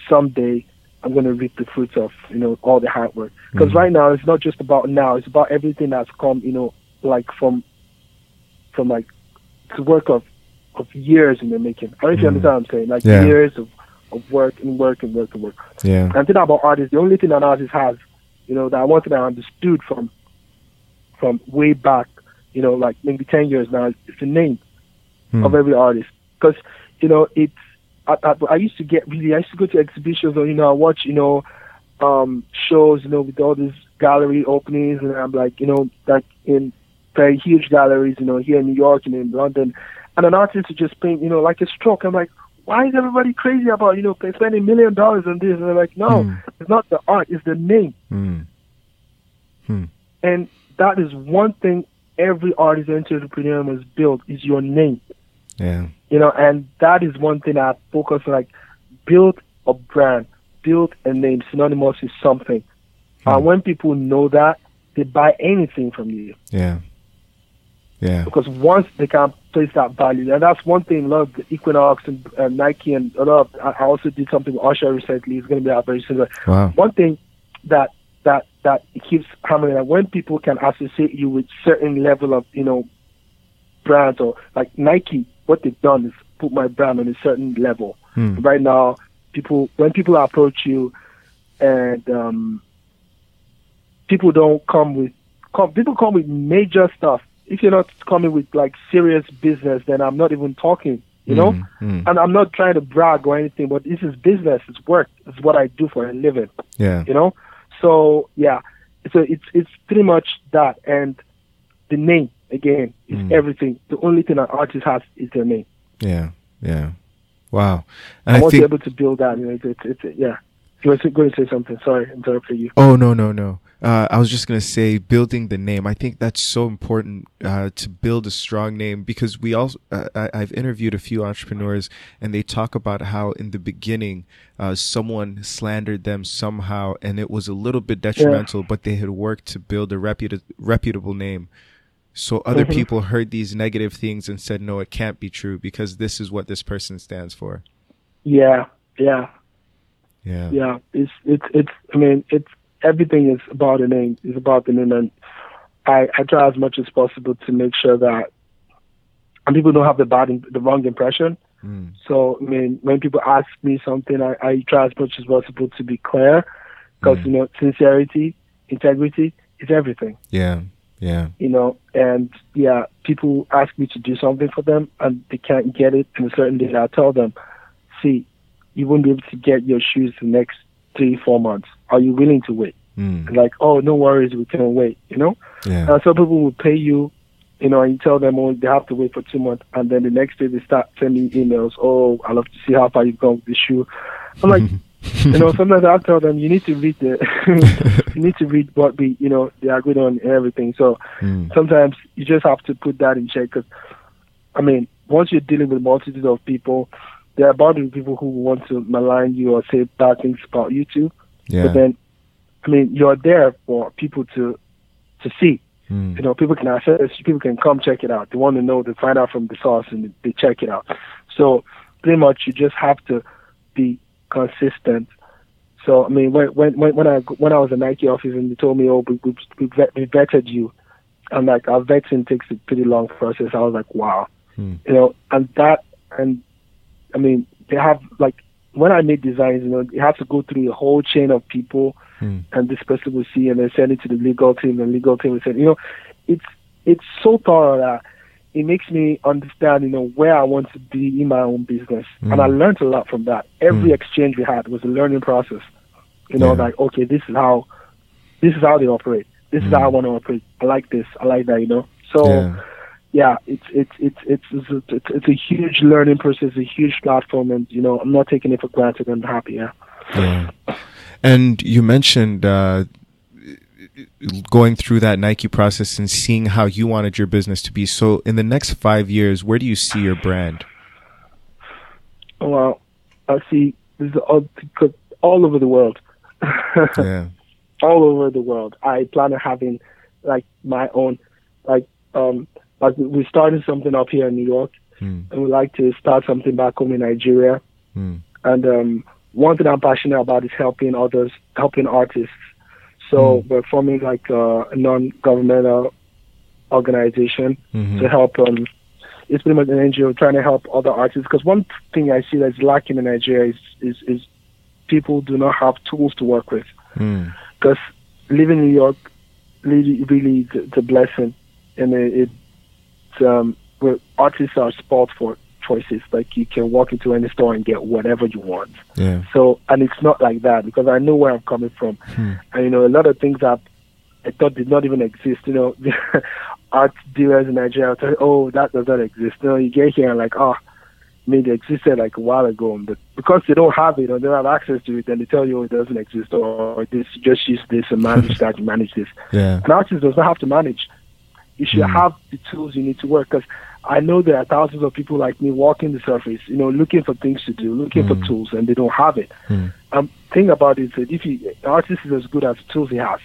someday I'm going to reap the fruits of, all the hard work. Because right now, it's not just about now. It's about everything that's come, like from like the work of years in the making. I don't know if you understand what I'm saying. Like years of work and work and work and work. Yeah. And think about artists. The only thing an artist has, that I wanted to understood from way back, like maybe 10 years now, it's the name of every artist. Because, it's, I used to go to exhibitions or, I watch, shows, with all these gallery openings, and I'm like, like in very huge galleries, here in New York and in London, and an artist would just paint, like a stroke. I'm like, why is everybody crazy about, spending $1 million on this? And they're like, no, it's not the art, it's the name. And that is one thing every artist and entrepreneur must build, is your name. Yeah. And that is one thing I focus on, like, build a brand, build a name synonymous with something. And when people know that, they buy anything from you. Yeah. Yeah. Because once they can place that value, and that's one thing, a lot of the Equinox and Nike and a lot of, I also did something with Usher recently. It's going to be out very soon. Wow. One thing that it keeps hammering, that when people can associate you with certain level of, brands, or like Nike, what they've done is put my brand on a certain level. Right now, when people approach you, and people come with major stuff. If you're not coming with like serious business, then I'm not even talking, And I'm not trying to brag or anything, but this is business, it's work, it's what I do for a living. Yeah. So yeah, so it's pretty much that, and the name again is everything. The only thing an artist has is their name. Yeah, yeah. Wow. And I want to be able to build that. It's yeah. You were going to say something. Sorry, interrupted you. Oh, no. I was just going to say, building the name. I think that's so important to build a strong name, because we also, I've interviewed a few entrepreneurs, and they talk about how in the beginning, someone slandered them somehow, and it was a little bit detrimental, but they had worked to build a reputable name. So other people heard these negative things and said, no, it can't be true, because this is what this person stands for. Yeah. It's everything is about the name. It's about the name, and I try as much as possible to make sure that people don't have the wrong impression. So when people ask me something, I try as much as possible to be clear, because sincerity, integrity is everything. Yeah. And people ask me to do something for them, and they can't get it in a certain day. I tell them, see, you won't be able to get your shoes the next 3-4 months. Are you willing to wait? Like, oh, no worries, we can wait, Yeah. And some people will pay you, and you tell them, oh, they have to wait for 2 months, and then the next day they start sending emails, oh, I'd love to see how far you've gone with the shoe. I'm like, sometimes I'll tell them, you need to read what we, they agreed on and everything. So sometimes you just have to put that in check, because, once you're dealing with a multitude of people, there are bound to be people who want to malign you or say bad things about you too. Yeah. But then, you're there for people to see. People can access, people can come check it out. They want to know, they find out from the source, and they check it out. So pretty much you just have to be consistent. So when I was in Nike office and they told me, oh, we vetted you, and like our vetting takes a pretty long process, I was like, wow. They have, like, when I make designs, you have to go through a whole chain of people, and this person will see, and then send it to the legal team, and legal team will send, it's so thorough that it makes me understand, where I want to be in my own business. And I learned a lot from that. Every exchange we had was a learning process. Like, okay, this is how they operate. This is how I want to operate. I like this. I like that, So, it's a huge learning process, a huge platform, and, I'm not taking it for granted. I'm happy, Yeah. And you mentioned going through that Nike process and seeing how you wanted your business to be. So in the next 5 years, where do you see your brand? Well, I see this is all over the world. Yeah. All over the world. I plan on having like my own, like we're starting something up here in New York, and we'd like to start something back home in Nigeria. And one thing I'm passionate about is helping others, helping artists. So we're forming like a non-governmental organization to help. It's pretty much an NGO trying to help other artists. Because one thing I see that's lacking in Nigeria is people do not have tools to work with. Because living in New York really it's a blessing, and where artists are spoiled for choices. Like you can walk into any store and get whatever you want. Yeah. So, and it's not like that, because I know where I'm coming from. And you know, a lot of things that I thought did not even exist. You know, art dealers in Nigeria tell you, oh, that does not exist. You know, you get here and like, oh, maybe it existed like a while ago, but because they don't have it or they don't have access to it, then they tell you, oh, it doesn't exist, or this, just use this and manage that, you manage this. Yeah. An artist does not have to manage. You should have the tools you need to work, because I know there are thousands of people like me walking the surface, you know, looking for things to do, looking for tools, and they don't have it. Think about it, that if an artist is as good as the tools he has.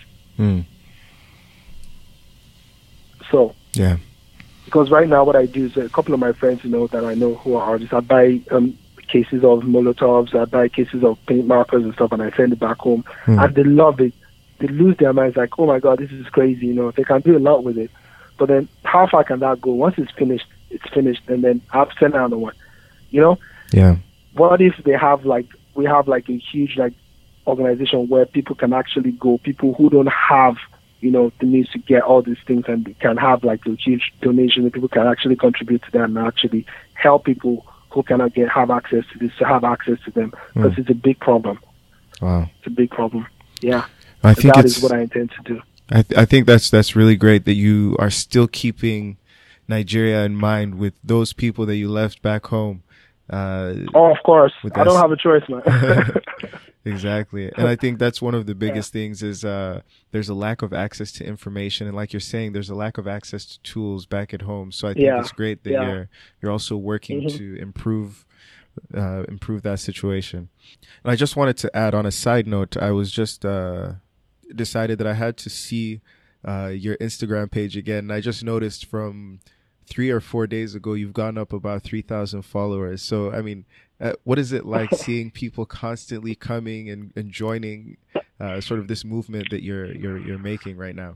So, yeah. Because right now what I do is a couple of my friends, you know, that I know who are artists, I buy cases of Molotovs, I buy cases of paint markers and stuff, and I send it back home. And they love it. They lose their minds like, oh my God, this is crazy, you know, they can do a lot with it. But then how far can that go? Once it's finished, and then I've sent another one, you know? Yeah. What if they have like, we have like a huge like organization where people can actually go, people who don't have, you know, the means to get all these things, and they can have like a huge donation, and people can actually contribute to them and actually help people who cannot have access to this to have access to them, because it's a big problem. Wow. It's a big problem. Yeah. I think that is what I intend to do. I think that's really great that you are still keeping Nigeria in mind with those people that you left back home. Of course. I don't have a choice, man. Exactly. And I think that's one of the biggest things is there's a lack of access to information. And like you're saying, there's a lack of access to tools back at home. So I think it's great that you're also working to improve that situation. And I just wanted to add on a side note, I was just decided that I had to see your Instagram page again. And I just noticed from 3 or 4 days ago, you've gone up about 3,000 followers. So, I mean, what is it like seeing people constantly coming and joining sort of this movement that you're making right now?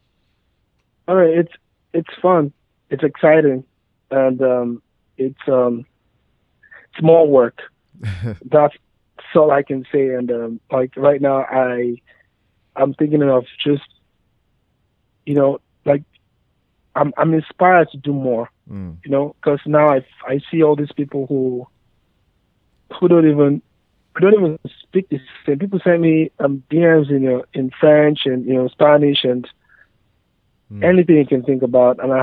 All right, it's fun, it's exciting, and it's more work. That's all I can say. And like right now, I'm thinking of just, you know, like I'm inspired to do more, you know, because now I see all these people who don't even speak the same. People send me DMs in French and, you know, Spanish and anything you can think about, and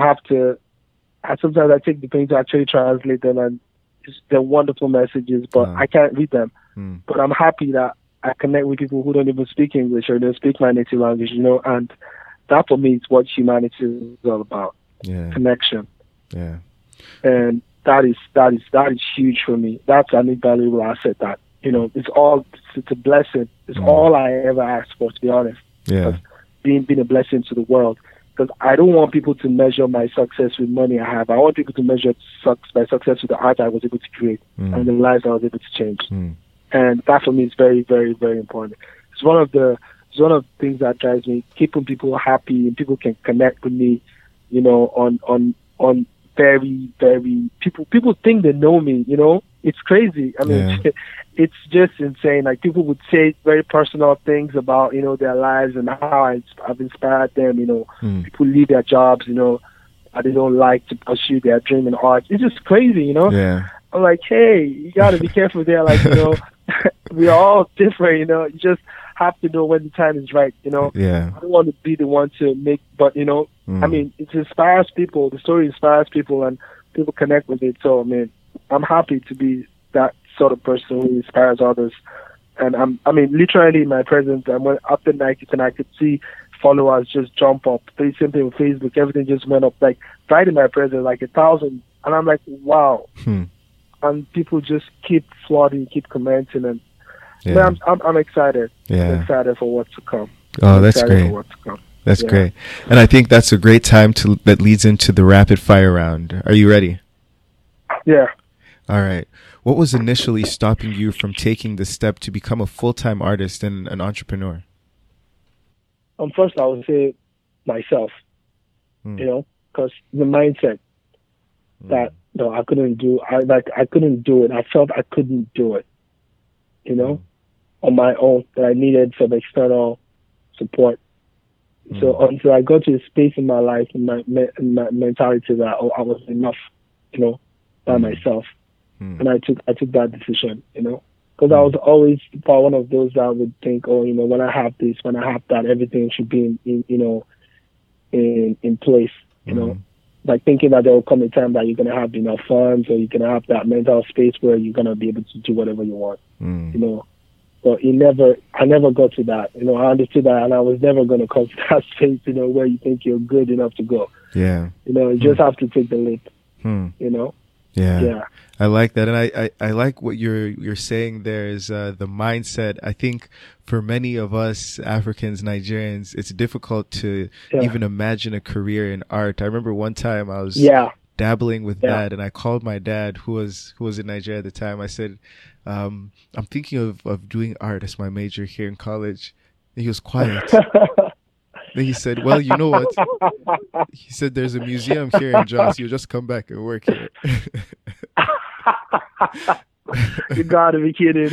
sometimes I take the pain to actually translate them, and they're wonderful messages, but I can't read them. But I'm happy that I connect with people who don't even speak English or don't speak my native language, you know, and that for me is what humanity is all about. Connection. Yeah. And that is huge for me. That's an invaluable asset that, you know, it's a blessing. It's all I ever asked for, to be honest. Yeah. Being a blessing to the world. Because I don't want people to measure my success with money I have. I want people to measure my success with the art I was able to create and the lives I was able to change. And that for me is very, very, very important. It's one of the things that drives me, keeping people happy and people can connect with me, you know, on very, very, people think they know me, you know. It's crazy. I mean, it's just insane. Like, people would say very personal things about, you know, their lives and how I've inspired them, you know. People leave their jobs, you know, and they don't like to pursue their dream in art. It's just crazy, you know. I'm like, hey, you got to be careful there. Like, you know, we are all different, you know. You just have to know when the time is right, you know. I don't want to be the one to make, but, you know, I mean, it inspires people. The story inspires people, and people connect with it. So, I mean, I'm happy to be that sort of person who inspires others. And I mean, literally in my presence, I went up the night and I could see followers just jump up. The same thing with Facebook, everything just went up. Like, right in my presence, like 1,000. And I'm like, wow. And people just keep flooding, keep commenting, and I'm excited. I'm excited for what's to come. Oh, that's great. That's great. And I think that's a great time that leads into the rapid fire round. Are you ready? Yeah. All right. What was initially stopping you from taking the step to become a full-time artist and an entrepreneur? First, I would say myself, because the mindset that I couldn't do. I couldn't do it. I felt I couldn't do it, on my own. That I needed some external support. So until I got to a space in my life, in my mentality that I was enough, by myself, and I took that decision, because I was always one of those that would think, when I have this, when I have that, everything should be in place, like thinking that there will come a time that you're gonna have enough funds or you're gonna have that mental space where you're gonna be able to do whatever you want, But I never got to that. I understood that, and I was never going to come to that space, where you think you're good enough to go. Yeah. You just have to take the leap. Yeah. I like that, and I like what you're saying. There is the mindset. I think for many of us Africans, Nigerians, it's difficult to even imagine a career in art. I remember one time I was dabbling with that, and I called my dad, who was in Nigeria at the time. I said, I'm thinking of doing art as my major here in college. And he was quiet. Then he said, well, you know what? He said, there's a museum here in Jos. You'll just come back and work here. You gotta be kidding.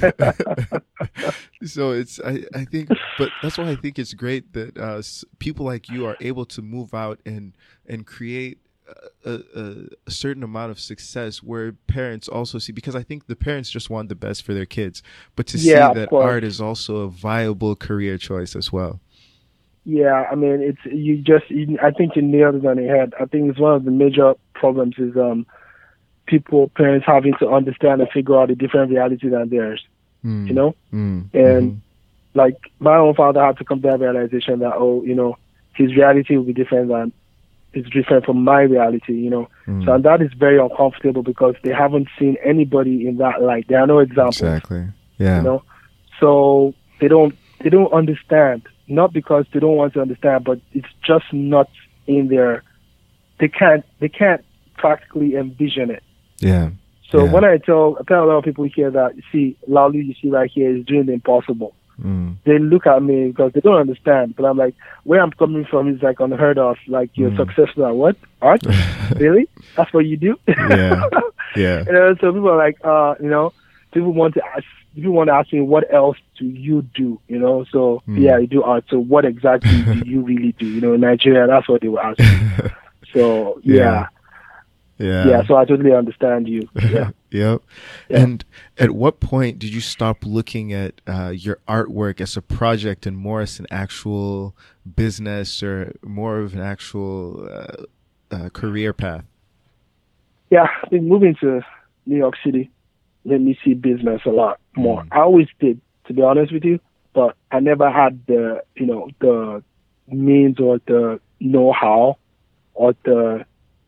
So I think, but that's why I think it's great that people like you are able to move out and create a certain amount of success where parents also see, because I think the parents just want the best for their kids, but to see that art is also a viable career choice as well. Yeah, I mean, I think you nailed it on the head. I think it's one of the major problems is parents having to understand and figure out a different reality than theirs, and like my own father had to come to that realization that, his reality will be different than it's different from my reality, So and that is very uncomfortable because they haven't seen anybody in that light. There are no examples. Exactly. Yeah. So they don't understand. Not because they don't want to understand, but it's just not in their. They can't practically envision it. Yeah. So when I tell a lot of people here that, see, Laolu, you see right here is doing the impossible. They look at me because they don't understand. But I'm like, where I'm coming from is like unheard of. Like, you're successful at what? Art? Really? That's what you do? Yeah. Yeah. So people are like, people want to ask me, what else do you do? So you do art. So what exactly do you really do? In Nigeria, that's what they will ask me. So yeah. So I totally understand you. Yeah. Yep. And at what point did you stop looking at your artwork as a project and more as an actual business or more of an actual career path? Yeah, I think moving to New York City made me see business a lot more. I always did, to be honest with you, but I never had the means or the know-how or the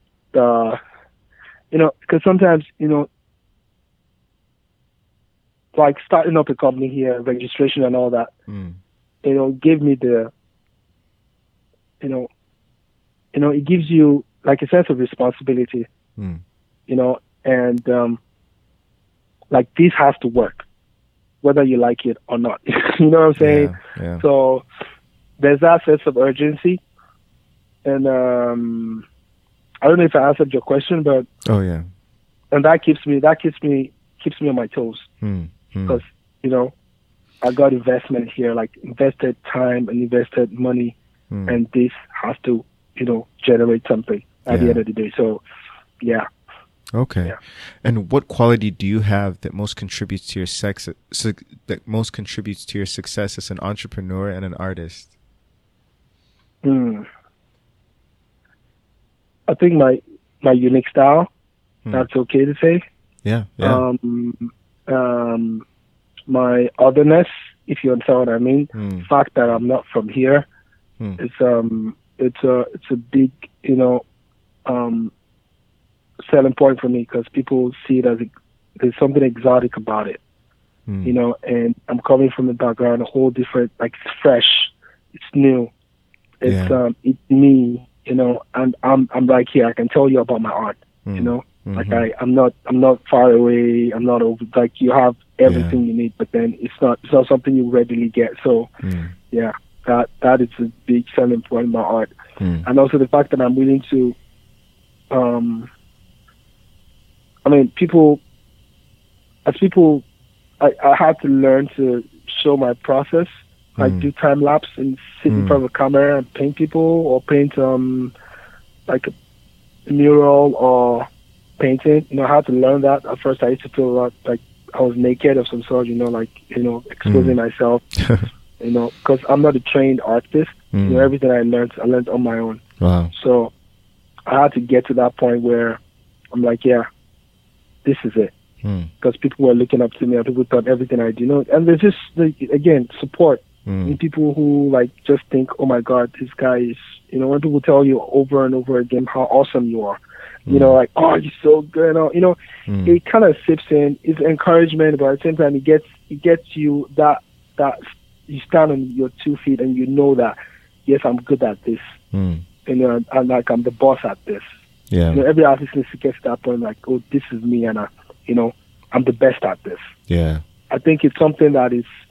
because sometimes, like starting up a company here, registration and all that, gave me the, it gives you like a sense of responsibility, and like this has to work, whether you like it or not. You know what I'm saying? Yeah. So there's that sense of urgency, and I don't know if I answered your question, but and that keeps me on my toes because I got investment here, like invested time and invested money, and this has to generate something at the end of the day. So Okay. Yeah. And what quality do you have that most contributes to your success as an entrepreneur and an artist? I think my unique style. That's okay to say. Yeah. My otherness, if you understand what I mean. The fact that I'm not from here. It's a big selling point for me because people see it as there's something exotic about it. And I'm coming from a background a whole different, like it's fresh, it's new, it's me. And I'm right here. I can tell you about my art. You know, like I'm not far away. I'm not over. Like you have everything you need, but then it's not something you readily get. So yeah, that is a big selling point in my art, and also the fact that I'm willing to. I mean, I had to learn to show my process. Like do time lapse and sit in front of a camera and paint people, or paint like a mural or painting. You know, I had to learn that. At first I used to feel a lot like I was naked of some sort, you know, like, you know, exposing myself, you know, because I'm not a trained artist. You know, everything I learned on my own. Wow. So I had to get to that point where I'm like, yeah, this is it. Because people were looking up to me and people thought everything I do, you know, and there's just, again, support. In people who like just think, oh my God, this guy is, you know, when people tell you over and over again how awesome you are, you know, like, oh, you're so good, you know, it kind of sips in. It's encouragement, but at the same time, it gets you that you stand on your 2 feet and you know that, yes, I'm good at this, you know, and like I'm the boss at this. Yeah. You know, every artist needs to get to that point, like, oh, this is me, and you know, I'm the best at this. Yeah. I think it's something that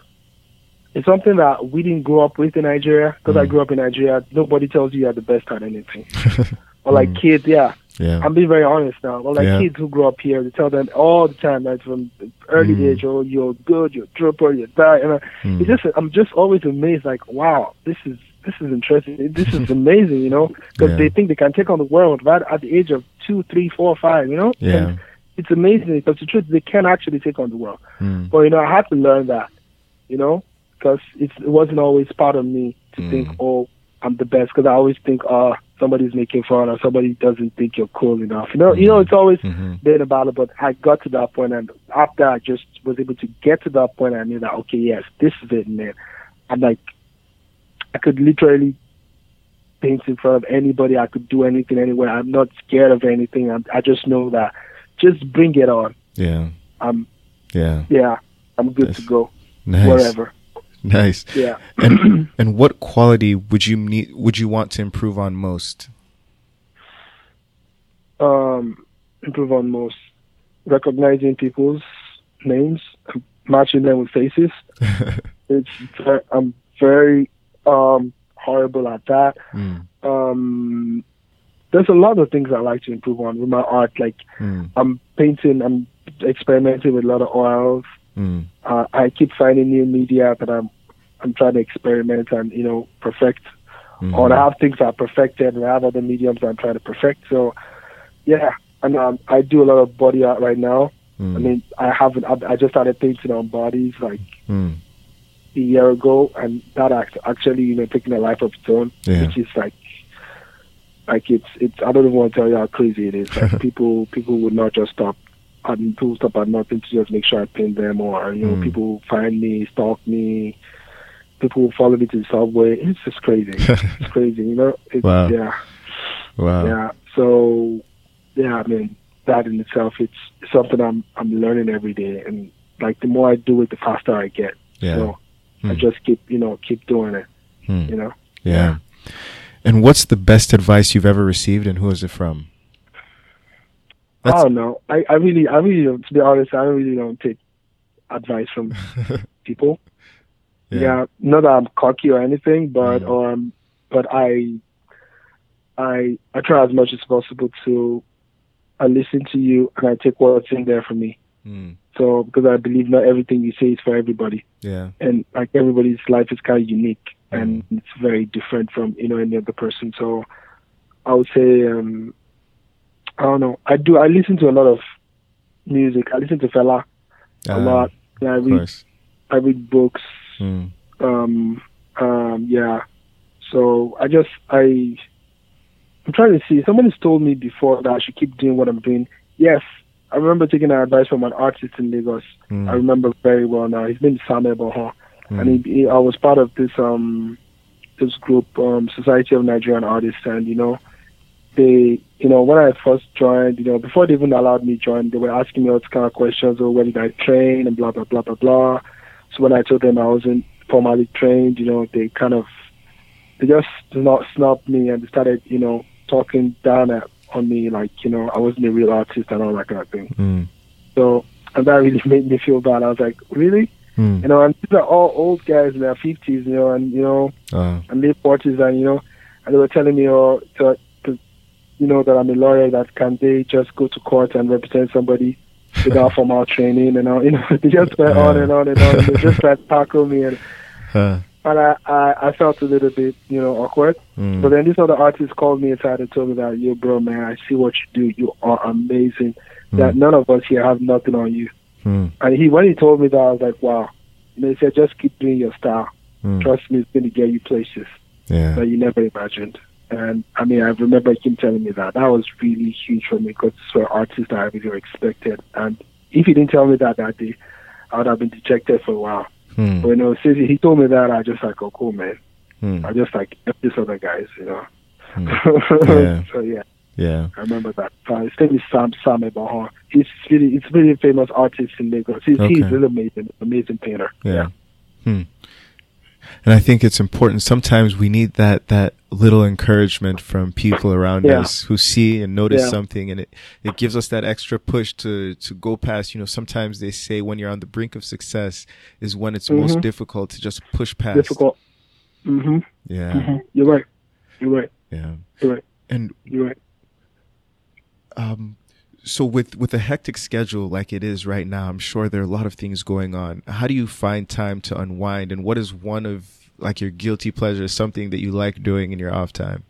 we didn't grow up with in Nigeria. Because I grew up in Nigeria, nobody tells you you're the best at anything. Or like kids, I'm being very honest now. Or like kids who grow up here, they tell them all the time, like from early age, oh, you're good, you're a trooper, you're that. And I'm just always amazed, like, wow, this is interesting. This is amazing, you know, because they think they can take on the world right at the age of 2, 3, 4, 5, you know. Yeah. And it's amazing because the truth, they can actually take on the world. But you know, I had to learn that, you know. Because it wasn't always part of me to think, oh, I'm the best. Because I always think, oh, somebody's making fun or somebody doesn't think you're cool enough. You know, it's always been about it. But I got to that point, and after I just was able to get to that point, I knew that, okay, yes, this is it, man. I'm like, I could literally paint in front of anybody. I could do anything anywhere. I'm not scared of anything. I just know that just bring it on. Yeah. I'm good to go. Nice. Wherever. Nice. Yeah. And what quality would you want to improve on most? Improve on most. Recognizing people's names, matching them with faces. I'm very horrible at that. There's a lot of things I like to improve on with my art. Like I'm experimenting with a lot of oils. I keep finding new media that I'm trying to experiment and, you know, perfect. Or I have things that are perfected, and I have other mediums that I'm trying to perfect. So, yeah, and I do a lot of body art right now. I mean, I just started painting on bodies like a year ago, and that actually, you know, taking a life of its own, which is like it's. I don't even want to tell you how crazy it is. Like people would not just stop. And people stop at nothing to just make sure I pin them, or, you know, people find me, stalk me, people follow me to the subway. It's just crazy. It's crazy, you know. Wow. Yeah. Wow. Yeah. So, yeah, I mean, that in itself, it's something I'm learning every day, and like the more I do it, the faster I get. Yeah. So I just keep doing it. You know. Yeah. And what's the best advice you've ever received, and who is it from? I don't know. I really, to be honest, I really don't take advice from people. Yeah, not that I'm cocky or anything, but I try as much as possible to listen to you, and I take what's in there for me. So because I believe not everything you say is for everybody. Yeah, and like everybody's life is kind of unique, and it's very different from, you know, any other person. So I would say. I don't know. I listen to a lot of music. I listen to Fela a lot. Yeah, I read books. Yeah. So I'm trying to see. Somebody's told me before that I should keep doing what I'm doing. Yes, I remember taking that advice from an artist in Lagos. I remember very well now. His name is Sam Eboho, and I was part of this group, Society of Nigerian Artists, and you know. They, you know, when I first joined, you know, before they even allowed me to join, they were asking me all kind of questions, or where did I train, and blah, blah, blah, blah, blah. So when I told them I wasn't formally trained, you know, they just snubbed me, and they started, you know, talking down on me, like, you know, I wasn't a real artist and all that kind of thing. Mm. So, and that really made me feel bad. I was like, really? You know, and these are all old guys in their 50s, you know, and, you know, and late 40s, and, you know, and they were telling me, you know, that I'm a lawyer, that can they just go to court and represent somebody without formal training, and all, you know, they just went on and on and on, and they just tried to tackle me, and I felt a little bit, you know, awkward. But then this other artist called me aside and told me that, yo, bro, man, I see what you do. You are amazing. That none of us here have nothing on you. And when he told me that, I was like, wow. You know, he said, just keep doing your style. Trust me, it's going to get you places that you never imagined. And I mean, I remember him telling me that. That was really huge for me, because it's for artists that I really expected. And if he didn't tell me that day, I would have been dejected for a while. But, you know, since he told me that, I just like, oh, cool, man. I just like these other guys, you know. So yeah, I remember that. His name is Sam Ebahon. He's really famous artist in Lagos. He's an amazing painter. Yeah. And I think it's important. Sometimes we need that little encouragement from people around us who see and notice something, and it gives us that extra push to go past. You know, sometimes they say when you're on the brink of success is when it's most difficult to just push past. Difficult. Yeah. You're right. Yeah. You're right. And you're right. So with a hectic schedule like it is right now, I'm sure there are a lot of things going on. How do you find time to unwind? And what is one of like your guilty pleasures, something that you like doing in your off time?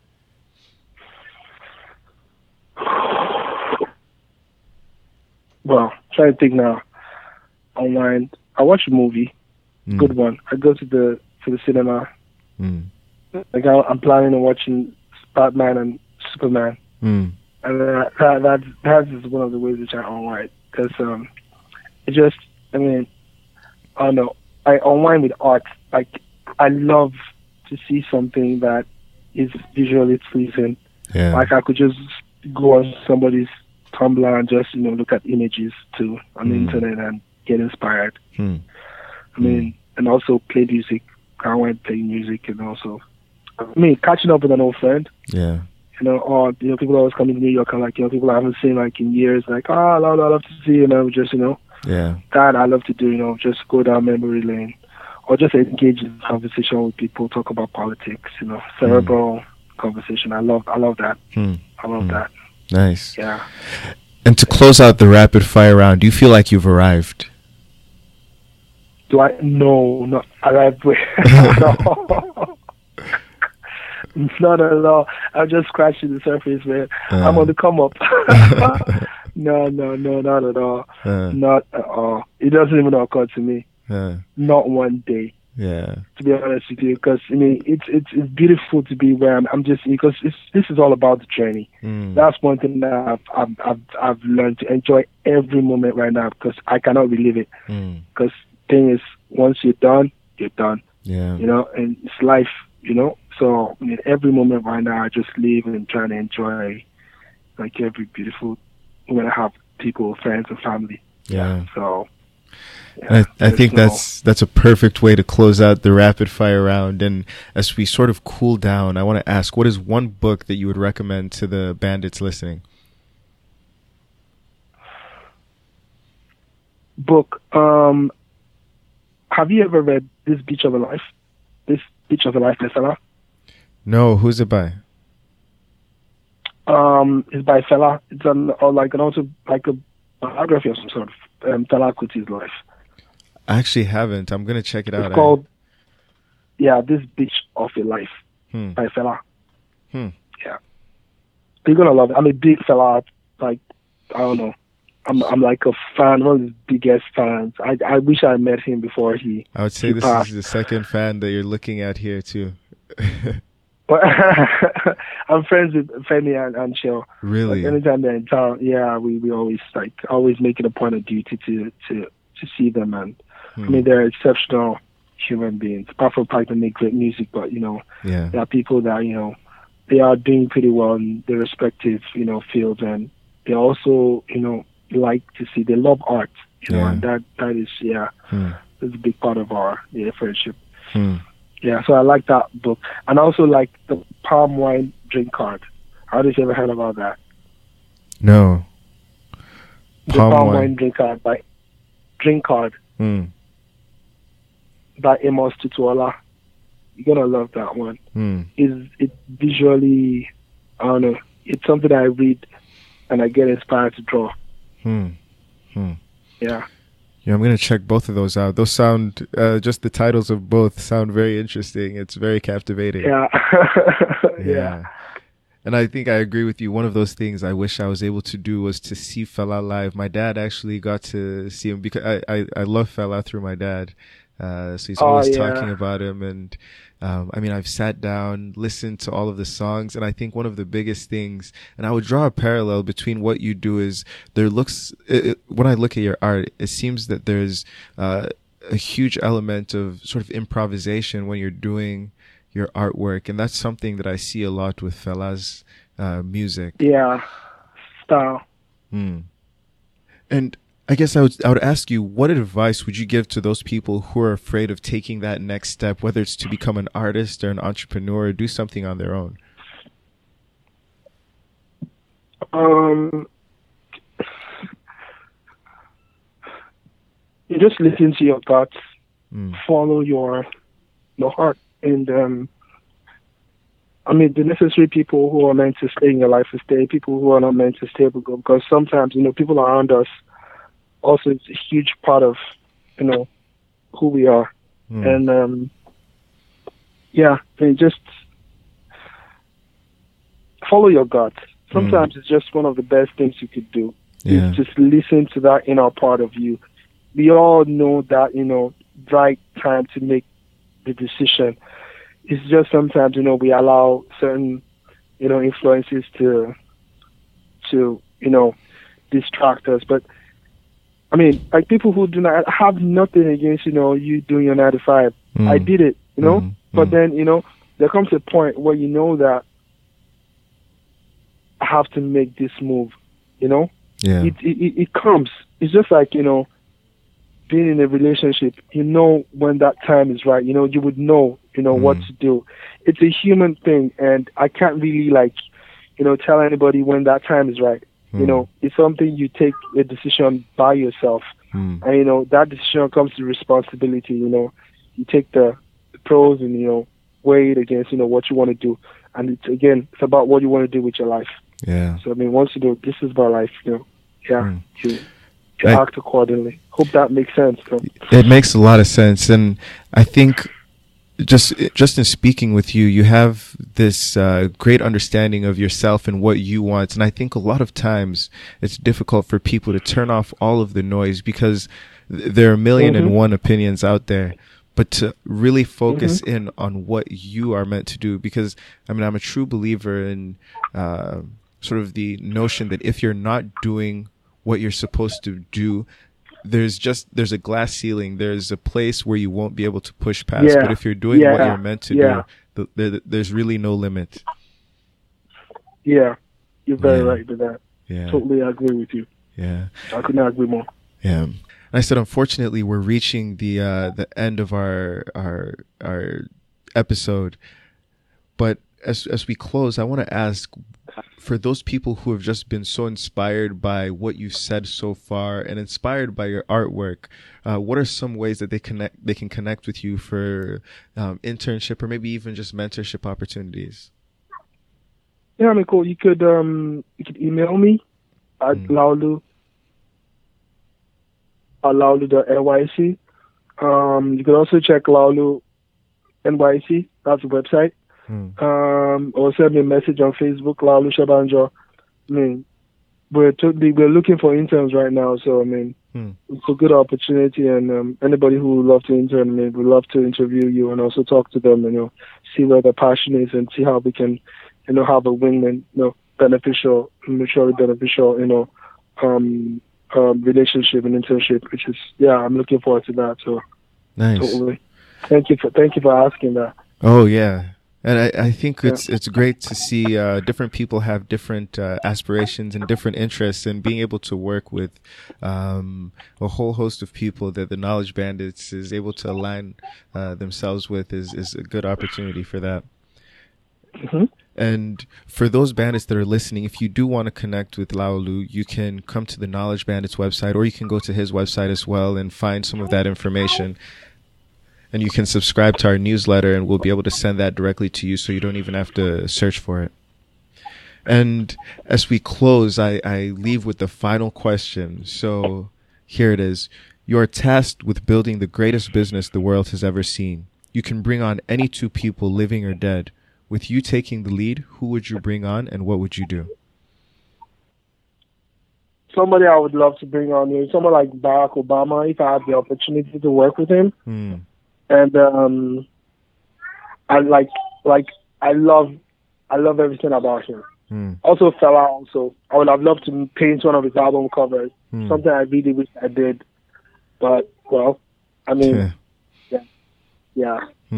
Well, trying to think now. Unwind. I watch a movie. Good one. I go to the cinema. Like I'm planning on watching Batman and Superman. And that is one of the ways which I unwind, because it just, I mean, I don't know, I unwind with art. Like, I love to see something that is visually pleasing. Like, I could just go on somebody's Tumblr and just, you know, look at images too on the internet and get inspired. I mean, and also play music. I went playing music, and also, I mean, catching up with an old friend. You know, or, you know, people always come to New York and, like, you know, people I haven't seen, like, in years, like, oh, I love to see you, you know, just, you know, that I love to do, you know, just go down memory lane, or just engage in conversation with people, talk about politics, you know, cerebral conversation. I love that. I love that. Nice. Yeah. And to close out the rapid fire round, do you feel like you've arrived? Do I? No, not arrived with. No. Not at all. I'm just scratching the surface, man. I'm on the come up. No, not at all. Not at all. It doesn't even occur to me. Not one day. To be honest with you, because I mean, it's beautiful to be where I'm just, because this is all about the journey. That's one thing that I've learned to enjoy every moment right now, because I cannot relive it. Because thing is, once you're done, you're done. You know, and it's life. You know, so I mean, every moment right now, I just live and try to enjoy, like, every beautiful when I have people, friends, and family. So. Yeah, I think that's a perfect way to close out the rapid fire round. And as we sort of cool down, I want to ask, what is one book that you would recommend to the bandits listening? Book. Have you ever read This Beach of a Life? This Beach of a Life bestseller? No, who's it by? It's by Fela. It's a biography of some sort of Fela Kuti's life. I actually haven't. I'm gonna check it out. It's called This Beach of a Life by Fela. Yeah, you're gonna love it. I'm a big Fela. Like, I don't know. I'm like a fan, one of his biggest fans. I wish I met him before he. I would say this passed. Is the second fan that you're looking at here too. But I'm friends with Femi and Shell. Really? Like, anytime they're in town, we always make it a point of duty to see them. And I mean, they're exceptional human beings. Apart from the fact that they make great music, but you know, there are people that, you know, they are doing pretty well in their respective, you know, fields, and they also, you know, like to see, they love art, you know, and that is that's a big part of our friendship. So I like that book, and I also like the palm wine drink card. How did you ever heard about that? No. The Palm Wine Drink Card by Amos Tutuola. You're gonna love that one. It's visually, I don't know. It's something I read and I get inspired to draw. Yeah. Yeah, I'm gonna check both of those out. Those sound just the titles of both sound very interesting. It's very captivating. Yeah. Yeah. And I think I agree with you. One of those things I wish I was able to do was to see Fela live. My dad actually got to see him because I love Fela through my dad. So he's always talking about him. And I mean, I've sat down, listened to all of the songs. And I think one of the biggest things, and I would draw a parallel between what you do is when I look at your art, it seems that there's a huge element of sort of improvisation when you're doing your artwork, and that's something that I see a lot with Fela's music. Yeah, style. And I guess I would ask you, what advice would you give to those people who are afraid of taking that next step, whether it's to become an artist or an entrepreneur or do something on their own? You just listen to your thoughts, follow your heart. And, I mean, the necessary people who are meant to stay in your life will stay, people who are not meant to stay will go. Because sometimes, people around us, also it's a huge part of, who we are. And, just follow your gut. Sometimes it's just one of the best things you could do. Yeah. Just listen to that inner part of you. We all know that, right time to make the decision. It's just sometimes, we allow certain, influences to distract us. But I mean, like people who do not have nothing against, you doing your 9 to 5. I did it, but then, there comes a point where you know that I have to make this move, Yeah. It comes. It's just like, being in a relationship, when that time is right, you would know, what to do. It's a human thing, and I can't really tell anybody when that time is right. It's something you take a decision by yourself, and that decision comes to responsibility. You take the pros and weigh it against what you want to do, and it's about what you want to do with your life. Yeah. So I mean, once you do, this is about life. You act accordingly. Hope that makes sense. It makes a lot of sense, and I think just in speaking with you, you have this great understanding of yourself and what you want. And I think a lot of times it's difficult for people to turn off all of the noise because there are a million and one opinions out there. But to really focus in on what you are meant to do, because I mean, I'm a true believer in sort of the notion that if you're not doing what you're supposed to do, there's a glass ceiling. There's a place where you won't be able to push past. Yeah. But if you're doing what you're meant to do, there's really no limit. Yeah, you're very right with that. Yeah, totally agree with you. Yeah, I could not agree more. Yeah, and I said, unfortunately, we're reaching the end of our episode. But as we close, I want to ask, for those people who have just been so inspired by what you've said so far and inspired by your artwork, what are some ways that they can connect with you for internship or maybe even just mentorship opportunities? Yeah, I mean, cool. You could email me at laulu@laulu.nyc. You could also check Laulu NYC. That's the website. Or send me a message on Facebook, Laulu Shabanjo. I mean, we're looking for interns right now, so I mean, it's a good opportunity, and anybody who would love to intern, I mean, we'd love to interview you and also talk to them, see where their passion is and see how we can, have a win-win, beneficial, mutually beneficial, relationship and internship, which is, I'm looking forward to that. So, nice. Totally. Thank you for asking that. Oh yeah. And I think it's great to see different people have different aspirations and different interests, and being able to work with a whole host of people that the Knowledge Bandits is able to align themselves with is a good opportunity for that. And for those bandits that are listening, if you do want to connect with Laolu, you can come to the Knowledge Bandits website, or you can go to his website as well and find some of that information. And you can subscribe to our newsletter, and we'll be able to send that directly to you so you don't even have to search for it. And as we close, I leave with the final question. So here it is. You are tasked with building the greatest business the world has ever seen. You can bring on any two people, living or dead. With you taking the lead, who would you bring on and what would you do? Somebody I would love to bring on is someone like Barack Obama, if I have the opportunity to work with him. And I love everything about him. Also, Fela. Also, I would have loved to paint one of his album covers. Something I really wish I did, but well, I mean, yeah.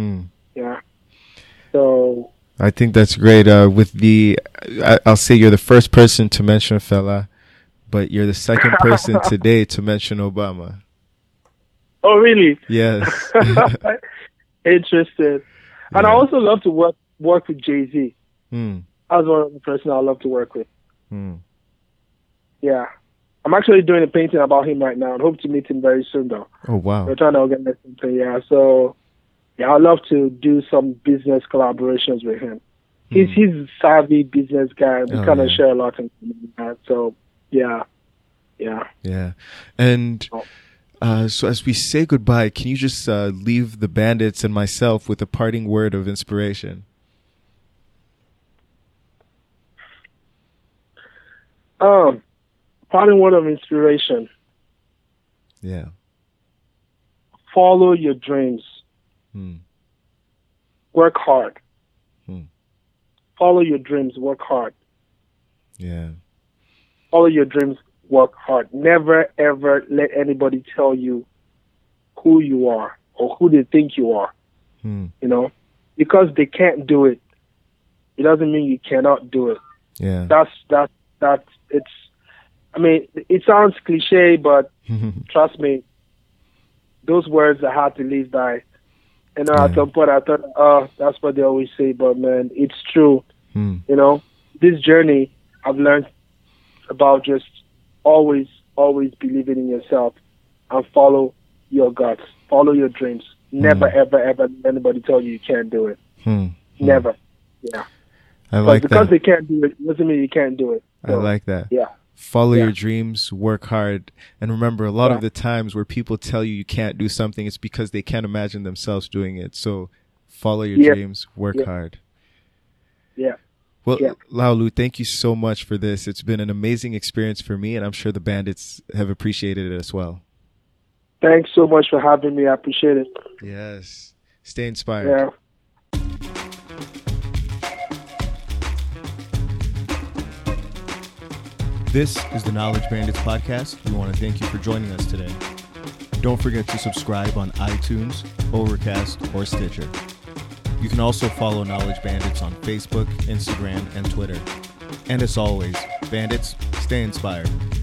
So I think that's great. I'll say you're the first person to mention Fela, but you're the second person today to mention Obama. Oh, really? Yes. Interested. And I also love to work with Jay-Z. That's one of the person I love to work with. Yeah. I'm actually doing a painting about him right now and hope to meet him very soon, though. Oh, wow. We're trying to organize something, yeah. So, yeah, I'd love to do some business collaborations with him. He's a savvy business guy. We kind of share a lot in that. So, yeah. And so as we say goodbye, can you just leave the bandits and myself with a parting word of inspiration? Parting word of inspiration. Yeah. Follow your dreams. Work hard. Follow your dreams. Work hard. Yeah. Follow your dreams. Work hard. Never, ever let anybody tell you who you are or who they think you are. You know, because they can't do it, it doesn't mean you cannot do it. Yeah. That's it's. I mean, it sounds cliche, but trust me, those words are hard to live by. And at some point, I thought, oh, that's what they always say, but man, it's true. You know, this journey, I've learned about just always believing in yourself and follow your guts, follow your dreams. Never, ever, ever let anybody tell you can't do it. Never. Yeah. I like that. Because they can't do it doesn't mean you can't do it. So, I like that. Yeah. Follow your dreams, work hard, and remember, a lot of the times where people tell you can't do something, it's because they can't imagine themselves doing it. So follow your dreams, work hard. Yeah. Well, Laolu, thank you so much for this. It's been an amazing experience for me, and I'm sure the bandits have appreciated it as well. Thanks so much for having me. I appreciate it. Yes. Stay inspired. Yeah. This is the Knowledge Bandits podcast. We want to thank you for joining us today. Don't forget to subscribe on iTunes, Overcast, or Stitcher. You can also follow Knowledge Bandits on Facebook, Instagram, and Twitter. And as always, bandits, stay inspired.